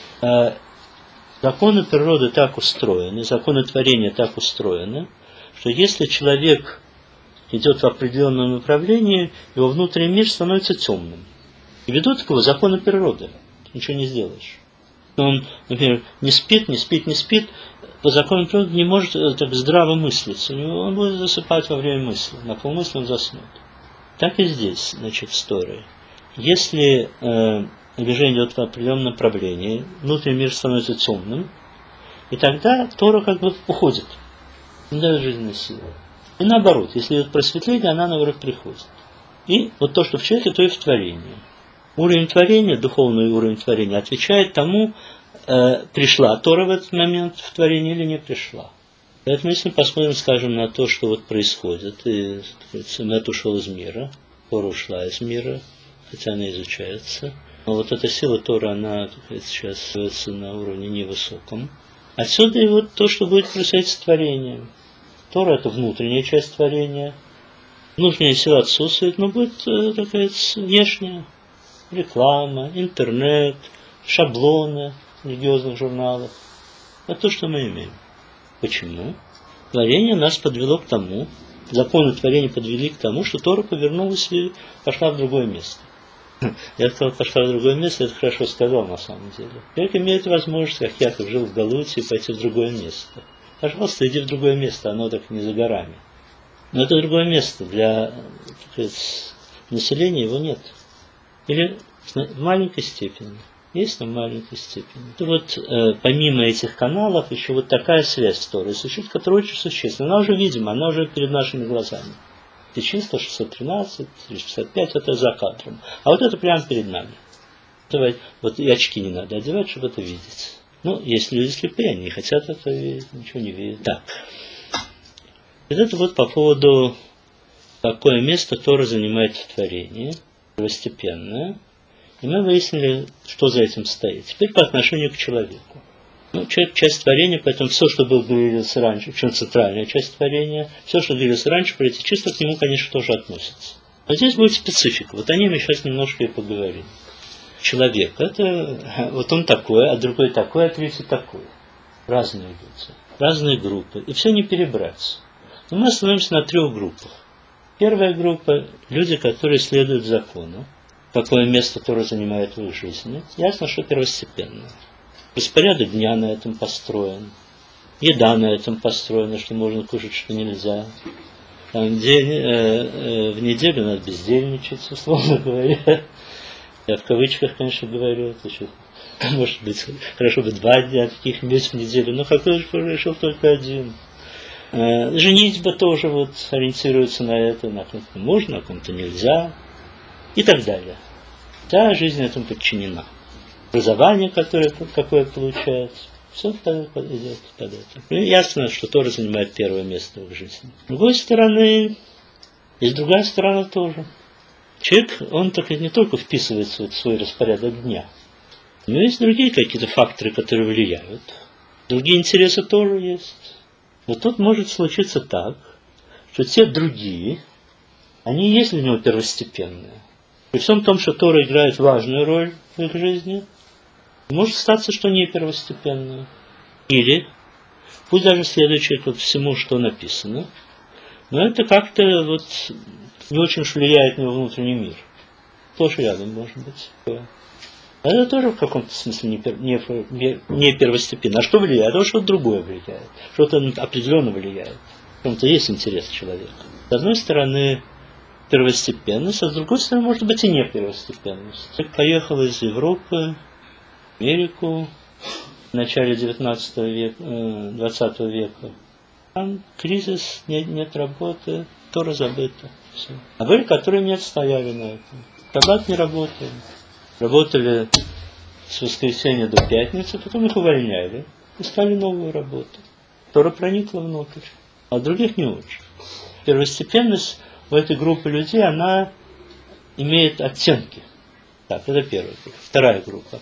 Законы природы так устроены, законы творения так устроены, что если человек идет в определенном направлении, его внутренний мир становится темным. И ведут его законы природы. Ничего не сделаешь. Он, например, не спит, по законам природы не может так здраво мыслить. Он будет засыпать во время мысли. На полмысли он заснет. Так и здесь, значит, в Торе. Если движение идет в определенном направлении, внутренний мир становится темным, и тогда Тора как бы уходит, не дает жизненной силы. И наоборот, если идет просветление, она наоборот приходит. И вот то, что в человеке, то и в творении. Уровень творения, духовный уровень творения, отвечает тому, пришла Тора в этот момент в творение или не пришла. Поэтому если мы посмотрим, скажем, на то, что вот происходит, и Эмет ушел из мира, Тора ушла из мира, хотя она изучается. Но вот эта сила Тора, она, так сказать, сейчас остается на уровне невысоком. Отсюда и вот то, что будет происходить с творением. Тора – это внутренняя часть творения. Внутренняя сила отсутствует, но будет, так сказать, внешняя. Реклама, интернет, шаблоны религиозных журналов. Это то, что мы имеем. Почему? Творение нас подвело к тому, законы творения подвели к тому, что Тора повернулась и пошла в другое место. Я сказал, пошла в другое место, это хорошо сказал на самом деле. Человек имеет возможность, как Яков жил в Галуте, пойти в другое место. Пожалуйста, иди в другое место, оно так не за горами. Но это другое место, для, так сказать, населения его нет. Или в маленькой степени. Есть, но в маленькой степени. И вот помимо этих каналов еще вот такая связь с Торой существует, которая очень существенна. Она уже видима, она уже перед нашими глазами. Это числа 613, 365, это за кадром. А вот это прямо перед нами. Вот и очки не надо одевать, чтобы это видеть. Ну, если люди слепые, они не хотят это видеть, ничего не видят. Так. И это вот по поводу, какое место Тора занимает в творении, первостепенное. И мы выяснили, что за этим стоит. Теперь по отношению к человеку. Ну, человек – часть творения, поэтому все, что было говорилось раньше, причем центральная часть творения, все, что говорилось раньше, про эти числа к нему, конечно, тоже относятся. Но здесь будет специфика. Вот о ней мы сейчас немножко и поговорим. Человек – это вот он такой, а другой такой, а третий такой. Разные люди, разные группы. И все не перебрать. Но мы остановимся на 3 группах. Первая группа – люди, которые следуют закону. Какое место Тора занимает в их жизни. Ясно, что первостепенно. Распорядок дня на этом построен. Еда на этом построена, что можно кушать, что нельзя. Там в неделю надо бездельничать, условно говоря. Я в кавычках, конечно, говорю. Это еще, может быть, хорошо бы 2 дня таких месяцев в неделю. Но какой же решил только 1. Женитьба тоже вот ориентируется на это. На ком-то можно, на ком-то нельзя. И так далее. Вся жизнь этому подчинена. Образование, какое получается, все идет под это. И ясно, что Тора занимает первое место в жизни. С другой стороны, есть другая сторона тоже. Человек, он так не только вписывается в свой распорядок дня, но есть другие какие-то факторы, которые влияют. Другие интересы тоже есть. Вот тут может случиться так, что те другие, они и есть для него первостепенные. При всем том, что Тора играет важную роль в их жизни, может статься, что не первостепенную. Или, пусть даже следующее ко всему, что написано, но это как-то вот не очень влияет на его внутренний мир. Тоже рядом может быть. Это тоже в каком-то смысле не первостепенно. А что влияет? А то что-то другое влияет. Что-то определенно влияет. В том-то есть интерес человека. С одной стороны, первостепенность, а с другой стороны, может быть, и не первостепенность. Человек поехал из Европы в Америку в начале 19 века, 20 века. Там кризис, нет работы, Тора забыта. Все. А были, которые не отстояли на этом. Шаббат не работали. Работали с воскресенья до пятницы, потом их увольняли, искали новую работу, которая проникла внутрь, а других не очень. Первостепенность у этой группы людей, она имеет оттенки. Так, это первая группа. Вторая группа.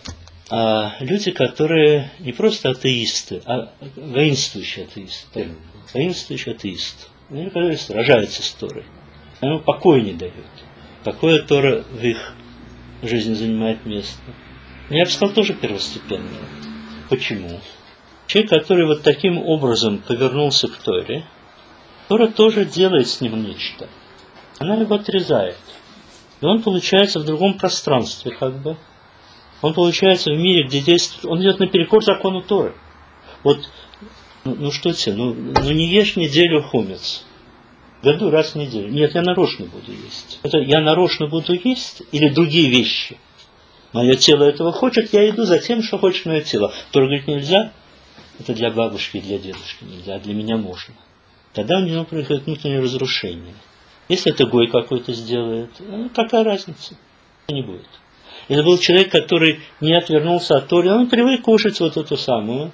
Люди, которые не просто атеисты, а воинствующие атеисты. Воинствующие атеисты. Они, которые сражаются с Торой. Они покоя не дают. Покоя Тора в их жизни занимает место. Я бы сказал, тоже первостепенное. Почему? Человек, который вот таким образом повернулся к Торе, Тора тоже делает с ним нечто. Она его отрезает. И он получается в другом пространстве, как бы. Он получается в мире, где действует... Он идет наперекор закону Торы. Вот, что тебе? Не ешь неделю хумец. В году раз в неделю. Нет, я нарочно буду есть. Это я нарочно буду есть или другие вещи? Мое тело этого хочет, я иду за тем, что хочет мое тело. Тора говорит, нельзя. Это для бабушки и для дедушки нельзя, а для меня можно. Тогда у него происходит внутреннее разрушение. Если это гой какой-то сделает, какая разница? Не будет. Это был человек, который не отвернулся от Торы, он привык кушать вот эту самую,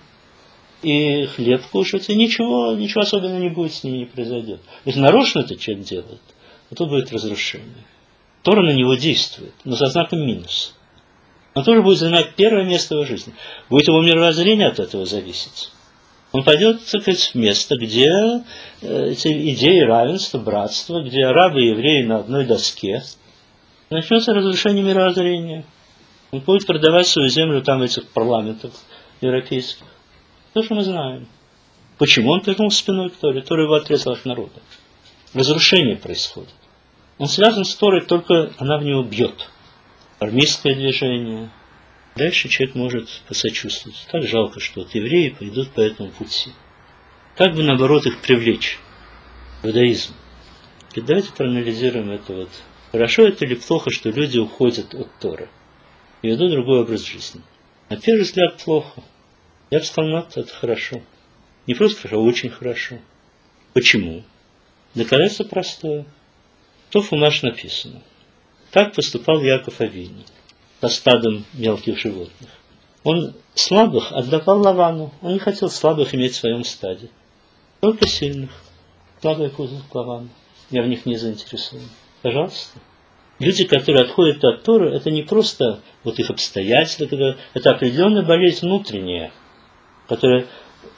и хлеб кушать, и ничего особенного не будет с ним, не произойдет. Если нарочно это человек делает, то будет разрушение. Тора на него действует, но со знаком минус. Он тоже будет занимать первое место в жизни. Будет его мировоззрение от этого зависеть. Он пойдет, так сказать, в место, где эти идеи равенства, братства, где арабы и евреи на одной доске. Начнется разрушение мировоззрения. Он будет продавать свою землю там в этих парламентах европейских. То, что мы знаем. Почему он повернул спиной к Торе? Тора его отрезала от народа. Разрушение происходит. Он связан с Торой, только она в него бьет. Армейское движение. Дальше человек может посочувствовать. Как жалко, что вот евреи пойдут по этому пути. Как бы, наоборот, их привлечь в иудаизм? И давайте проанализируем это вот. Хорошо это или плохо, что люди уходят от Торы и ведут другой образ жизни? На первый взгляд, плохо. Я бы сказал, это хорошо. Не просто хорошо, а очень хорошо. Почему? Доказательство простое. То в Хумаш написано. Так поступал Яков Авину со стадом мелких животных. Он слабых отдавал Лавану. Он не хотел слабых иметь в своем стаде. Только сильных. Слабые кузов к Лавану. Я в них не заинтересован. Пожалуйста. Люди, которые отходят от Торы, это не просто вот их обстоятельства, это определенная болезнь внутренняя, которая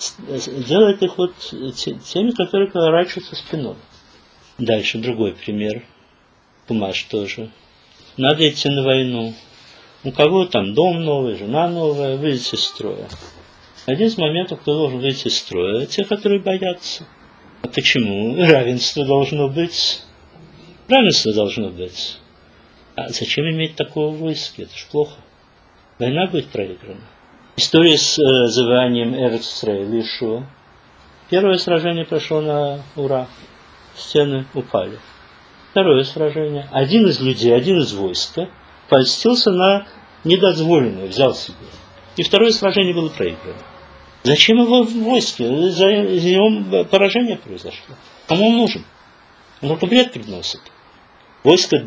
делает их вот теми, которые поворачиваются спиной. Дальше другой пример. Хумаш тоже. Надо идти на войну. У кого там дом новый, жена новая, выйдите из строя. Один из моментов, кто должен выйти из строя, те, которые боятся. А почему? Равенство должно быть. Равенство должно быть. А зачем иметь такого войска? Это ж плохо. Война будет проиграна. История с завоеванием Эрец-Исраэль и Ишуа. Первое сражение прошло на ура. Стены упали. Второе сражение. Один из людей, один из войска польстился на недозволенное, взял себе. И второе сражение было проиграно. Зачем его в войске? За него поражение произошло. Кому он нужен? Он только вред приносит. Войско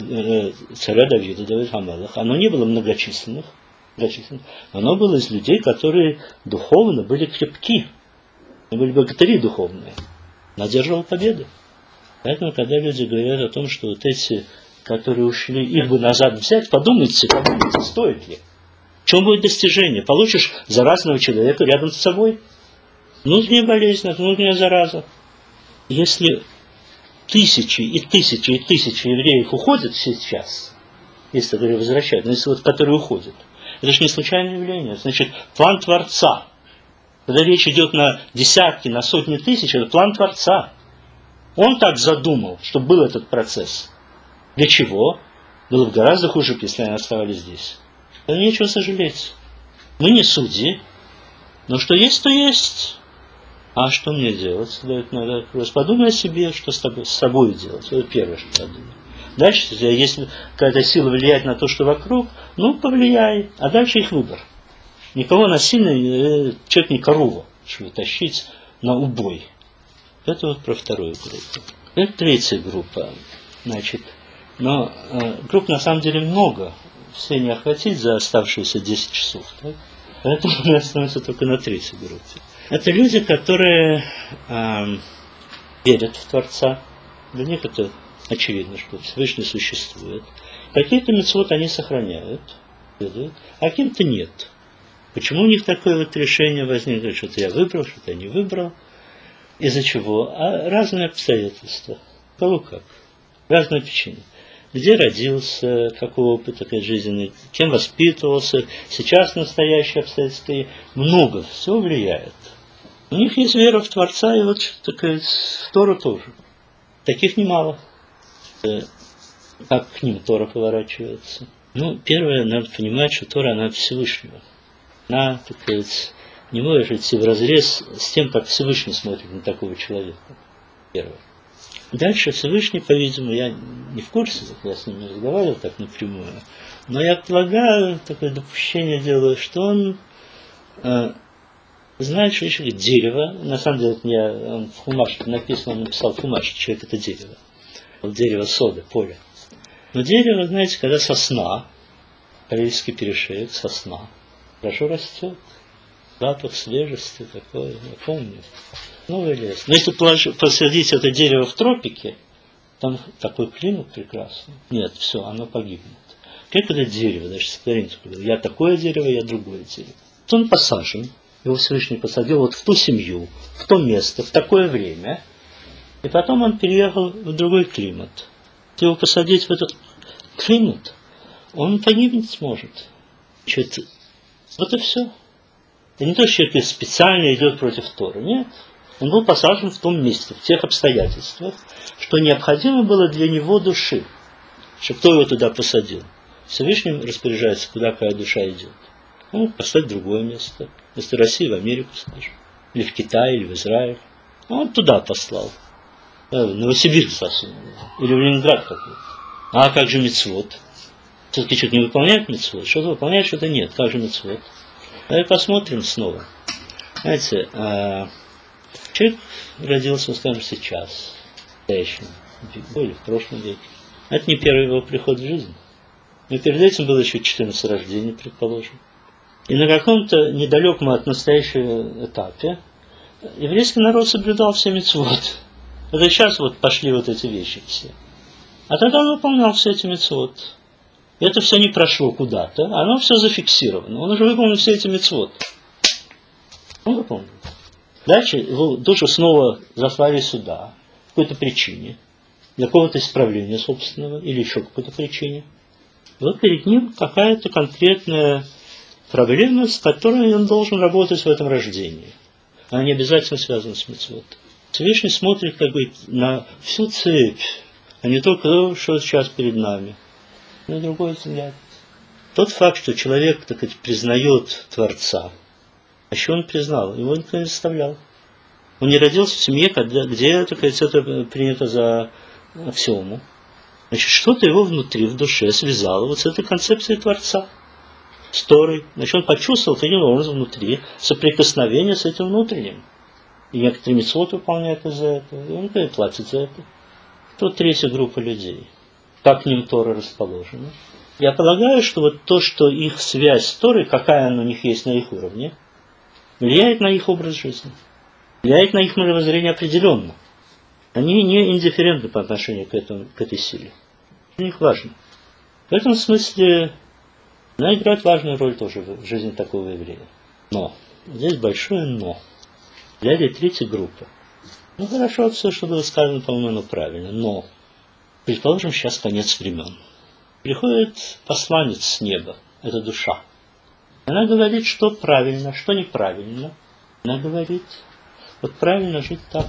царя Давида, Давид Хамелах, оно не было многочисленных, оно было из людей, которые духовно были крепки. Они были богатыри духовные. Оно одерживало победу. Поэтому, когда люди говорят о том, что вот эти, которые ушли, их бы назад взять, подумайте, стоит ли. В чем будет достижение? Получишь заразного человека рядом с собой. Внутренняя болезнь, внутренняя зараза. Если тысячи и тысячи и тысячи евреев уходят сейчас, если которые возвращают, но если вот которые уходят, это же не случайное явление. Значит, план Творца. Когда речь идет на десятки, на сотни тысяч, это план Творца. Он так задумал, чтобы был этот процесс. Для чего? Было бы гораздо хуже, если они оставались здесь. Но нечего сожалеть. Мы не судьи, но что есть, то есть. А что мне делать? Задает иногда вопрос. Подумай о себе, что с собой делать. Это первое, что подумай. Дальше, если какая-то сила влияет на то, что вокруг, повлияй. А дальше их выбор. Никого насильно, человек не корова, чтобы тащить на убой. Это вот про вторую группу. Это третья группа. Значит, но групп на самом деле много. все не охватить за оставшиеся 10 часов. Так? Поэтому мы остановимся только на третьей группе. Это люди, которые верят в Творца. Для них это очевидно, что Всевышний существует. Какие-то мицвот они сохраняют, а кем-то нет. Почему у них такое вот решение возникло, что-то я выбрал, что-то я не выбрал? Из-за чего? А разные обстоятельства. Кого как. Разные причины. Где родился, какой опыт такой жизненный, кем воспитывался, сейчас настоящие обстоятельства. Много всего влияет. У них есть вера в Творца, и вот такая Тора тоже. Таких немало. Как к ним Тора поворачивается? Ну, первое, надо понимать, что Тора, она от Всевышнего. Она, так сказать, не может идти вразрез с тем, как Всевышний смотрит на такого человека. Первое. Дальше Всевышний, по-видимому, я не в курсе, я с ним не разговаривал так напрямую, но я полагаю, такое допущение делаю, что он знает, что еще дерево, на самом деле, он в Хумаше написано, он написал в Хумаше, человек это дерево. Дерево сода, поле. Но дерево, знаете, когда сосна, корейский перешеек, сосна, хорошо растет. Запах свежести такой, я помню. Новый лес. Но если посадить это дерево в тропике, там такой климат прекрасный. Нет, все, оно погибнет. Как это дерево, даже Сахаринцев говорил, я такое дерево, я другое дерево. Он посажен, его Всевышний посадил вот в ту семью, в то место, в такое время, и потом он переехал в другой климат. Если его посадить в этот климат, он погибнуть сможет. Вот и все. Это не то, что человек специально идет против Торы. Нет. Он был посажен в том месте, в тех обстоятельствах, что необходимо было для него души. Что кто его туда посадил? Всевышний распоряжается, куда какая душа идет. Он мог поставить другое место. Вместо России в Америку, скажем. Или в Китай, или в Израиль. Он туда послал. В Новосибирск засунул. Или в Ленинград какой-то. А как же мицвот? Все-таки что-то не выполняет мицвот? Что-то выполняет, что-то нет. Как же мицвот? Давай посмотрим снова. Знаете, человек родился, скажем, сейчас, в настоящем веке, или в прошлом веке. Это не первый его приход в жизнь. Но перед этим было еще 14 рождений, предположим. И на каком-то недалеком от настоящего этапе еврейский народ соблюдал все мицвот. Это сейчас вот пошли вот эти вещи все. А тогда он выполнял все эти мицвот. Это все не прошло куда-то, оно все зафиксировано. Он уже выполнил все эти мицвот. Он выполнил. Дальше его душу снова заслали сюда, по какой-то причине, для какого-то исправления собственного, или еще какой-то причине. И вот перед ним какая-то конкретная проблема, с которой он должен работать в этом рождении. Она не обязательно связана с мицвотом. Всевышний смотрит как бы на всю цепь, а не только то, что сейчас перед нами. На другой взгляд. Тот факт, что человек, так сказать, признает Творца, а еще он признал, его никто не заставлял. Он не родился в семье, где, так сказать, это принято за аксиому. Значит, что-то его внутри, в душе связало вот с этой концепцией Творца, с Торой. Значит, он почувствовал таким образом внутри соприкосновение с этим внутренним. И некоторые мицвот выполняют из-за этого, и он платит за это. Тут третья группа людей. Как к ним Тора расположена. Я полагаю, что вот то, что их связь с Торой, какая она у них есть на их уровне, влияет на их образ жизни. Влияет на их мировоззрение определенно. Они не индифферентны по отношению к этой силе. Для них важно. В этом смысле она играет важную роль тоже в жизни такого еврея. Но, здесь большое но. Для этой третьей группы. Ну хорошо, все, что было сказано, по-моему, правильно. Но, предположим, сейчас конец времен. Приходит посланец с неба, это душа. Она говорит, что правильно, что неправильно. Она говорит, вот правильно жить так.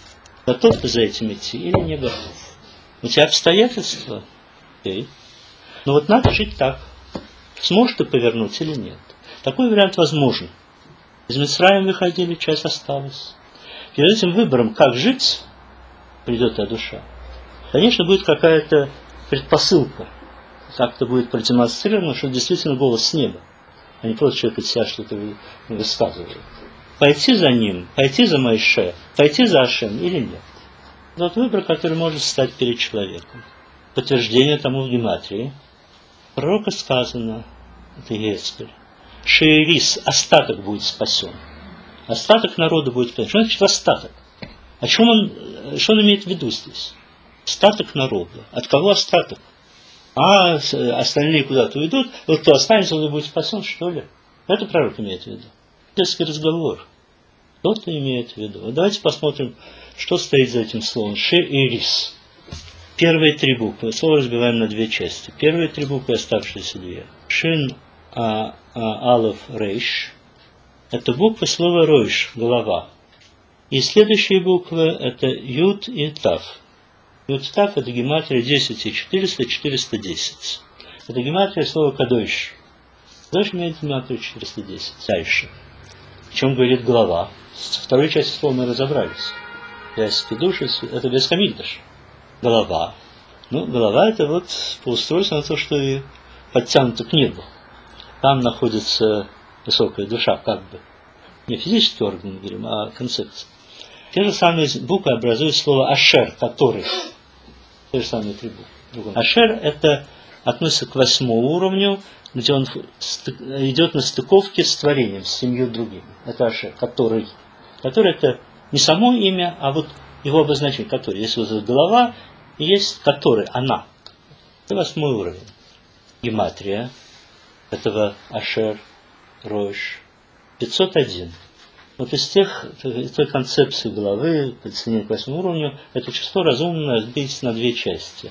Готов ты за этим идти или не готов? У тебя обстоятельства? Окей. Но вот надо жить так. Сможешь ты повернуть или нет? Такой вариант возможен. Из Мицраим выходили, часть осталась. Перед этим выбором, как жить, придет эта душа. Конечно, будет какая-то предпосылка. Как-то будет продемонстрировано, что действительно голос с неба, а не просто человек от себя что-то высказывает. Пойти за ним, пойти за Моше, пойти за Ашем или нет. Тот выбор, который может стать перед человеком. Подтверждение тому в гематрии. Пророка сказано, это Ехескель, Шеирис, остаток будет спасен. Остаток народа будет спасен. Что значит остаток? Что он имеет в виду здесь? Остаток народа. От кого остаток? А остальные куда-то уйдут, вот кто останется, он будет спасен, что ли? Это пророк имеет в виду. Детский разговор. Кто-то имеет в виду. Давайте посмотрим, что стоит за этим словом. Шеирис. Первые три буквы. Слово разбиваем на две части. Первые три буквы, оставшиеся две. Шин, алеф, рейш. Это буквы слова ройш, голова. И следующие буквы это юд и тав. Юд и тав это гематрия 10 и 400, 410. Это гематрия слова кадойш. Кадойш имеет гематрию 410. Дальше. О чем говорит голова. Со второй части слова мы разобрались. Ясский душ, это бескамильдаш. Голова. Ну, голова это вот по устройству на то, что и подтянуто к небу. Там находится высокая душа, как бы. Не физический орган, мы говорим, а концепция. Те же самые буквы образуют слово ашер, который. Те же самые три буквы. Ашер это относится к 8-му уровню, где он идет на стыковке с творением, с 7 другими. Это ашер, который. Который это не само имя, а вот его обозначение, который. Есть вот эта голова, и есть который, она. Это 8-й уровень. Гематрия этого ашер, ройш. 501. Вот из той концепции головы, присоединения к 8 уровню, это число разумно разбить на две части.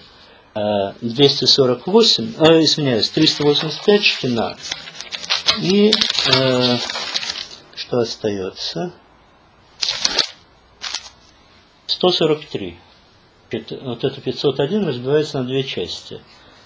248, 385 шхина. И что остается? 143. Вот это 501 разбивается на две части.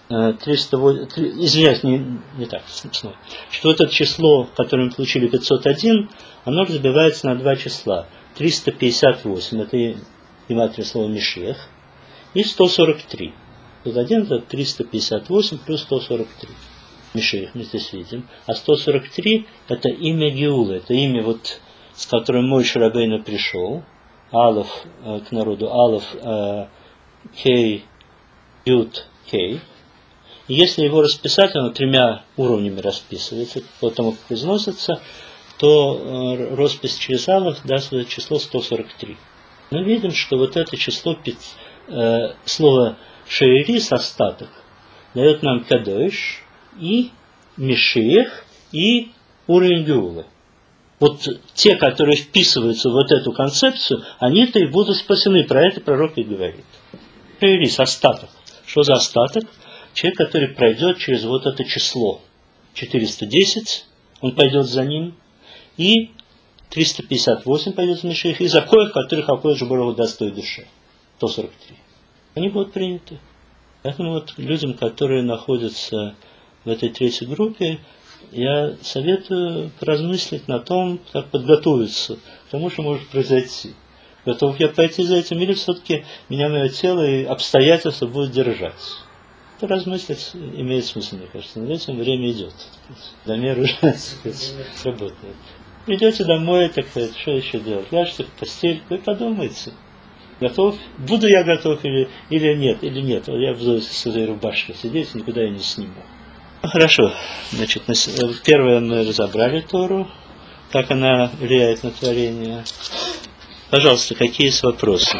308, извиняюсь, не так, снова. Что вот это число, которое мы получили 501, оно разбивается на два числа. 358, это гематрия слова Мишех, и 143. Тут один это 358 плюс 143. Мишех мы здесь видим. А 143 это имя Геулы, это имя, вот, с которым Мойше Рабейну пришел. Алеф к народу, Алеф, Кей, Юд, Кей. И если его расписать, оно 3 уровнями расписывается, по тому, как произносится, то роспись через Алеф даст число 143. Мы видим, что вот это число, слово Шеирис, остаток, дает нам Кадойш и Мишех и уровень Геулы. Вот те, которые вписываются в вот эту концепцию, они-то и будут спасены. Про это пророк и говорит. Шеирис, остаток. Что за остаток? Человек, который пройдет через вот это число 410, он пойдет за ним, и 358 пойдет за Мишех, и за коих, которых Акодыш Барух даст той душе. 143. Они будут приняты. Поэтому вот людям, которые находятся в этой третьей группе, я советую поразмыслить на том, как подготовиться к тому, что может произойти. Готов я пойти за этим, или все-таки меня мое тело и обстоятельства будут держать. Размыслить имеет смысл, мне кажется. Над этим время идет. Замер уже работает. Придете домой, так сказать, что еще делать? Ляжете в постель, вы подумайте. Готов? Буду я готов или нет? Или нет? Я буду с этой рубашкой сидеть, никуда я не сниму. Хорошо. Значит, первое мы разобрали Тору, как она влияет на творение. Пожалуйста, какие есть вопросы?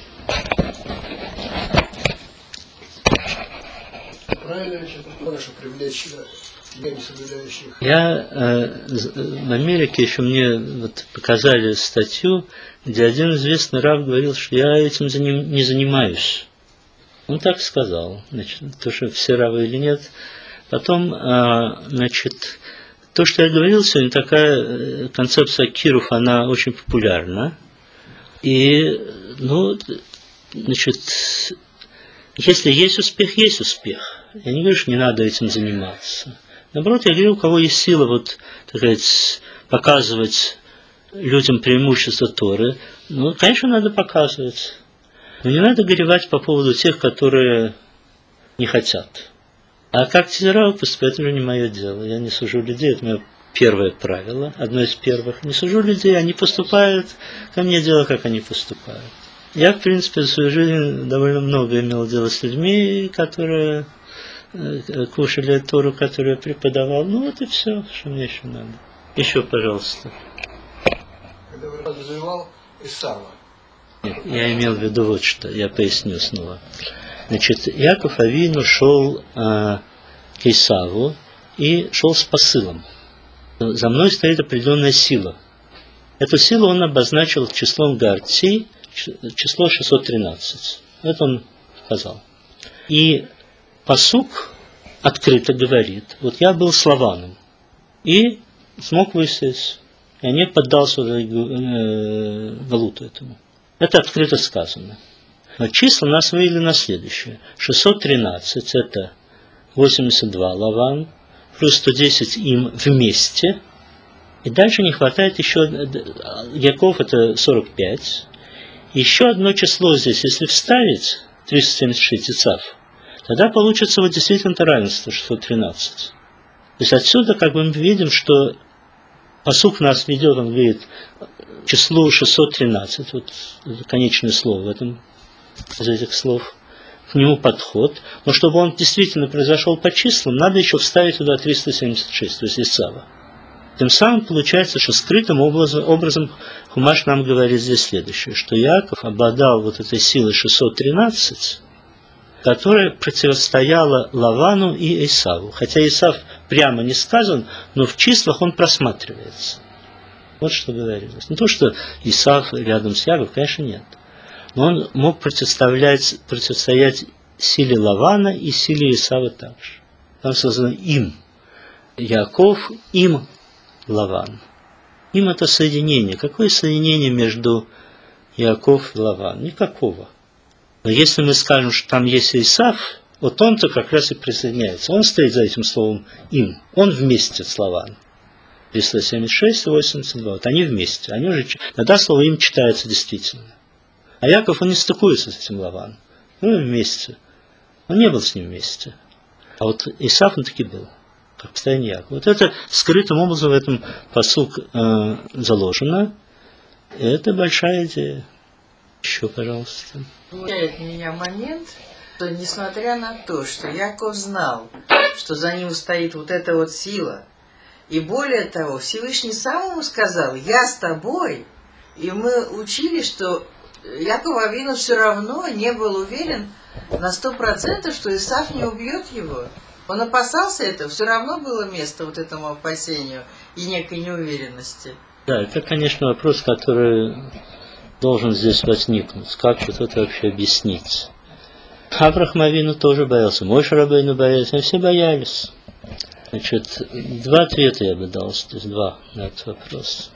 Хорошо привлечь не соблюдающих. В Америке еще мне вот показали статью, где один известный рав говорил, что я этим не занимаюсь. Он так сказал. Значит, то, что все равы или нет. Потом, значит, то, что я говорил сегодня, такая концепция кирув, она очень популярна. И, ну, значит, если есть успех, есть успех. Я не говорю, что не надо этим заниматься. Наоборот, я говорю, у кого есть сила, вот, так сказать, показывать людям преимущества Торы, ну, конечно, надо показывать. Но не надо горевать по поводу тех, которые не хотят. А как Тизерау поступает, это уже не мое дело. Я не сужу людей, это мое первое правило, одно из первых. Не сужу людей, они поступают, ко мне дело, как они поступают. Я, в принципе, за свою жизнь довольно много имел дело с людьми, которые кушали Тору, которую я преподавал. Ну вот и все, что мне еще надо. Еще, пожалуйста. Когда вы развивал Исава. Нет, я имел в виду вот что, я поясню снова. Значит, Яков Авину шел к Исаву и шел с посылом. За мной стоит определенная сила. Эту силу он обозначил числом Гарций, число 613. Это он сказал. И пасук открыто говорит, вот я был с Лаваном и смог выстоять. Я не поддался галуту этому. Это открыто сказано. Но числа нас вывели на следующее. 613 это 82 Лаван, плюс 110 им вместе. И дальше не хватает еще, Яков это 45. Еще одно число здесь, если вставить, 376 Ицав, тогда получится вот действительно равенство 613. То есть отсюда как бы мы видим, что пасук нас ведет, он говорит, числу 613, вот конечное слово в этом, из этих слов, к нему подход. Но чтобы он действительно произошел по числам, надо еще вставить туда 376, то есть Исава. Тем самым получается, что скрытым образом Хумаш нам говорит здесь следующее, что Яков обладал вот этой силой 613, которая противостояла Лавану и Исаву. Хотя Исав прямо не сказан, но в числах он просматривается. Вот что говорилось. Не то, что Исав рядом с Яковом, конечно, нет. Но он мог противостоять силе Лавана и силе Исава также. Там сказано им. Яков, им Лаван. Им это соединение. Какое соединение между Яков и Лаван? Никакого. Но если мы скажем, что там есть Исав, вот он-то как раз и присоединяется. Он стоит за этим словом им. Он вместе с Лаваном. 376 и 82. Вот они вместе. Они уже, тогда слово им читается действительно. А Яков, он не стыкуется с этим Лаваном. Ну, вместе. Он не был с ним вместе. А вот Исав, он таки был. Как постоянно Яков. Вот это скрытым образом в этом пасук заложено. И это большая идея. Еще, пожалуйста. Удивляет меня момент, что несмотря на то, что Яков знал, что за ним стоит вот эта вот сила, и более того, Всевышний сам ему сказал, я с тобой, и мы учили, что Яков Авину все равно не был уверен на 100%, что Исав не убьет его. Он опасался этого, все равно было место вот этому опасению и некой неуверенности. Да, это, конечно, вопрос, который должен здесь возникнуть. Как вот это вообще объяснить? Авраам Авину тоже боялся, Моше Рабейну боялся, все боялись. Значит, два ответа я бы дал, то есть два на этот вопрос.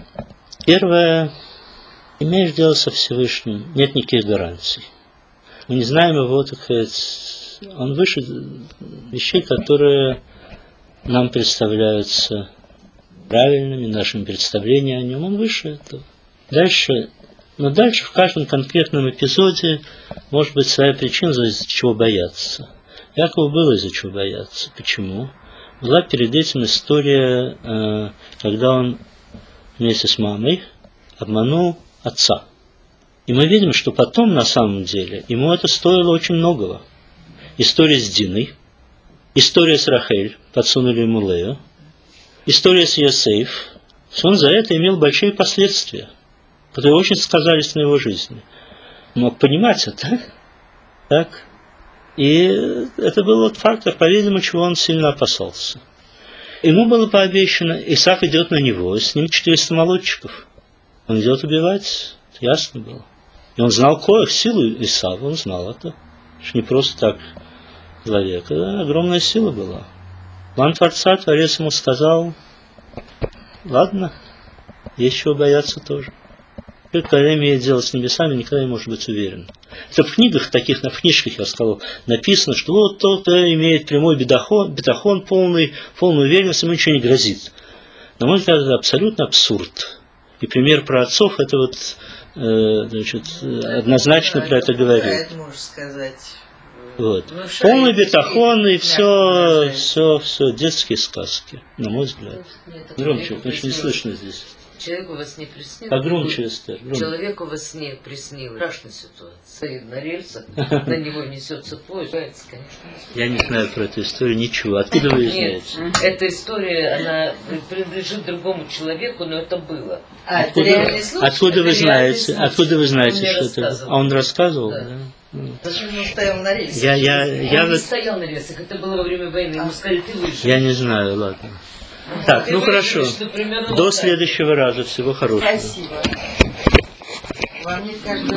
Первое, имеешь дело со Всевышним, нет никаких гарантий. Мы не знаем его, так сказать, он выше вещей, которые нам представляются правильными, нашим представлением о нем, он выше этого. Дальше в каждом конкретном эпизоде может быть своя причина, из-за чего бояться. Якову было из-за чего бояться. Почему? Была перед этим история, когда он вместе с мамой обманул отца. И мы видим, что потом, на самом деле, ему это стоило очень многого. История с Диной, история с Рахель, подсунули ему Лею, история с Йосеф. Он за это имел большие последствия, которые очень сказались на его жизни. Мог понимать это, так? И это был вот фактор, по-видимому, чего он сильно опасался. Ему было пообещано, Исав идет на него, с ним 400 молодчиков. Он идет убивать, это ясно было. И он знал силу Исава, он знал это. Что не просто так человек, это огромная сила была. План Творца, Творец ему сказал, ладно, есть чего бояться тоже. И когда имеет дело с небесами, никогда не может быть уверен. Это в книгах таких, в книжках, я сказал, написано, что вот тот имеет прямой бетахон, полную уверенность, ему ничего не грозит. На мой взгляд, это абсолютно абсурд. И пример про отцов, это вот, однозначно про это говорит. Можно сказать. Вот. Полный бетахон и все детские сказки, на мой взгляд. Громче, потому что не слышно здесь. Человеку во сне приснилось. Погромче, Эстер. Громче. Человеку во сне приснилось. Страшная ситуация. Стоит на рельсах, на него несется поезд. Конечно, Я не знаю про эту историю ничего. Откуда вы ее нет, знаете? эта история, она принадлежит другому человеку, но это было. это реальный случай? Откуда вы Это реальный знаете? случай. Откуда вы знаете, Он мне что это? рассказывал. А он рассказывал? Да. Да? Почему он стоял на рельсе? Я Он не вот... стоял на рельсах, это было во время войны. Ему сказали, ты выживешь. Я не знаю, ладно. Так, Ты ну выживешь, хорошо. примерно До вот так. следующего раза. Всего хорошего. Спасибо. Вам не каждый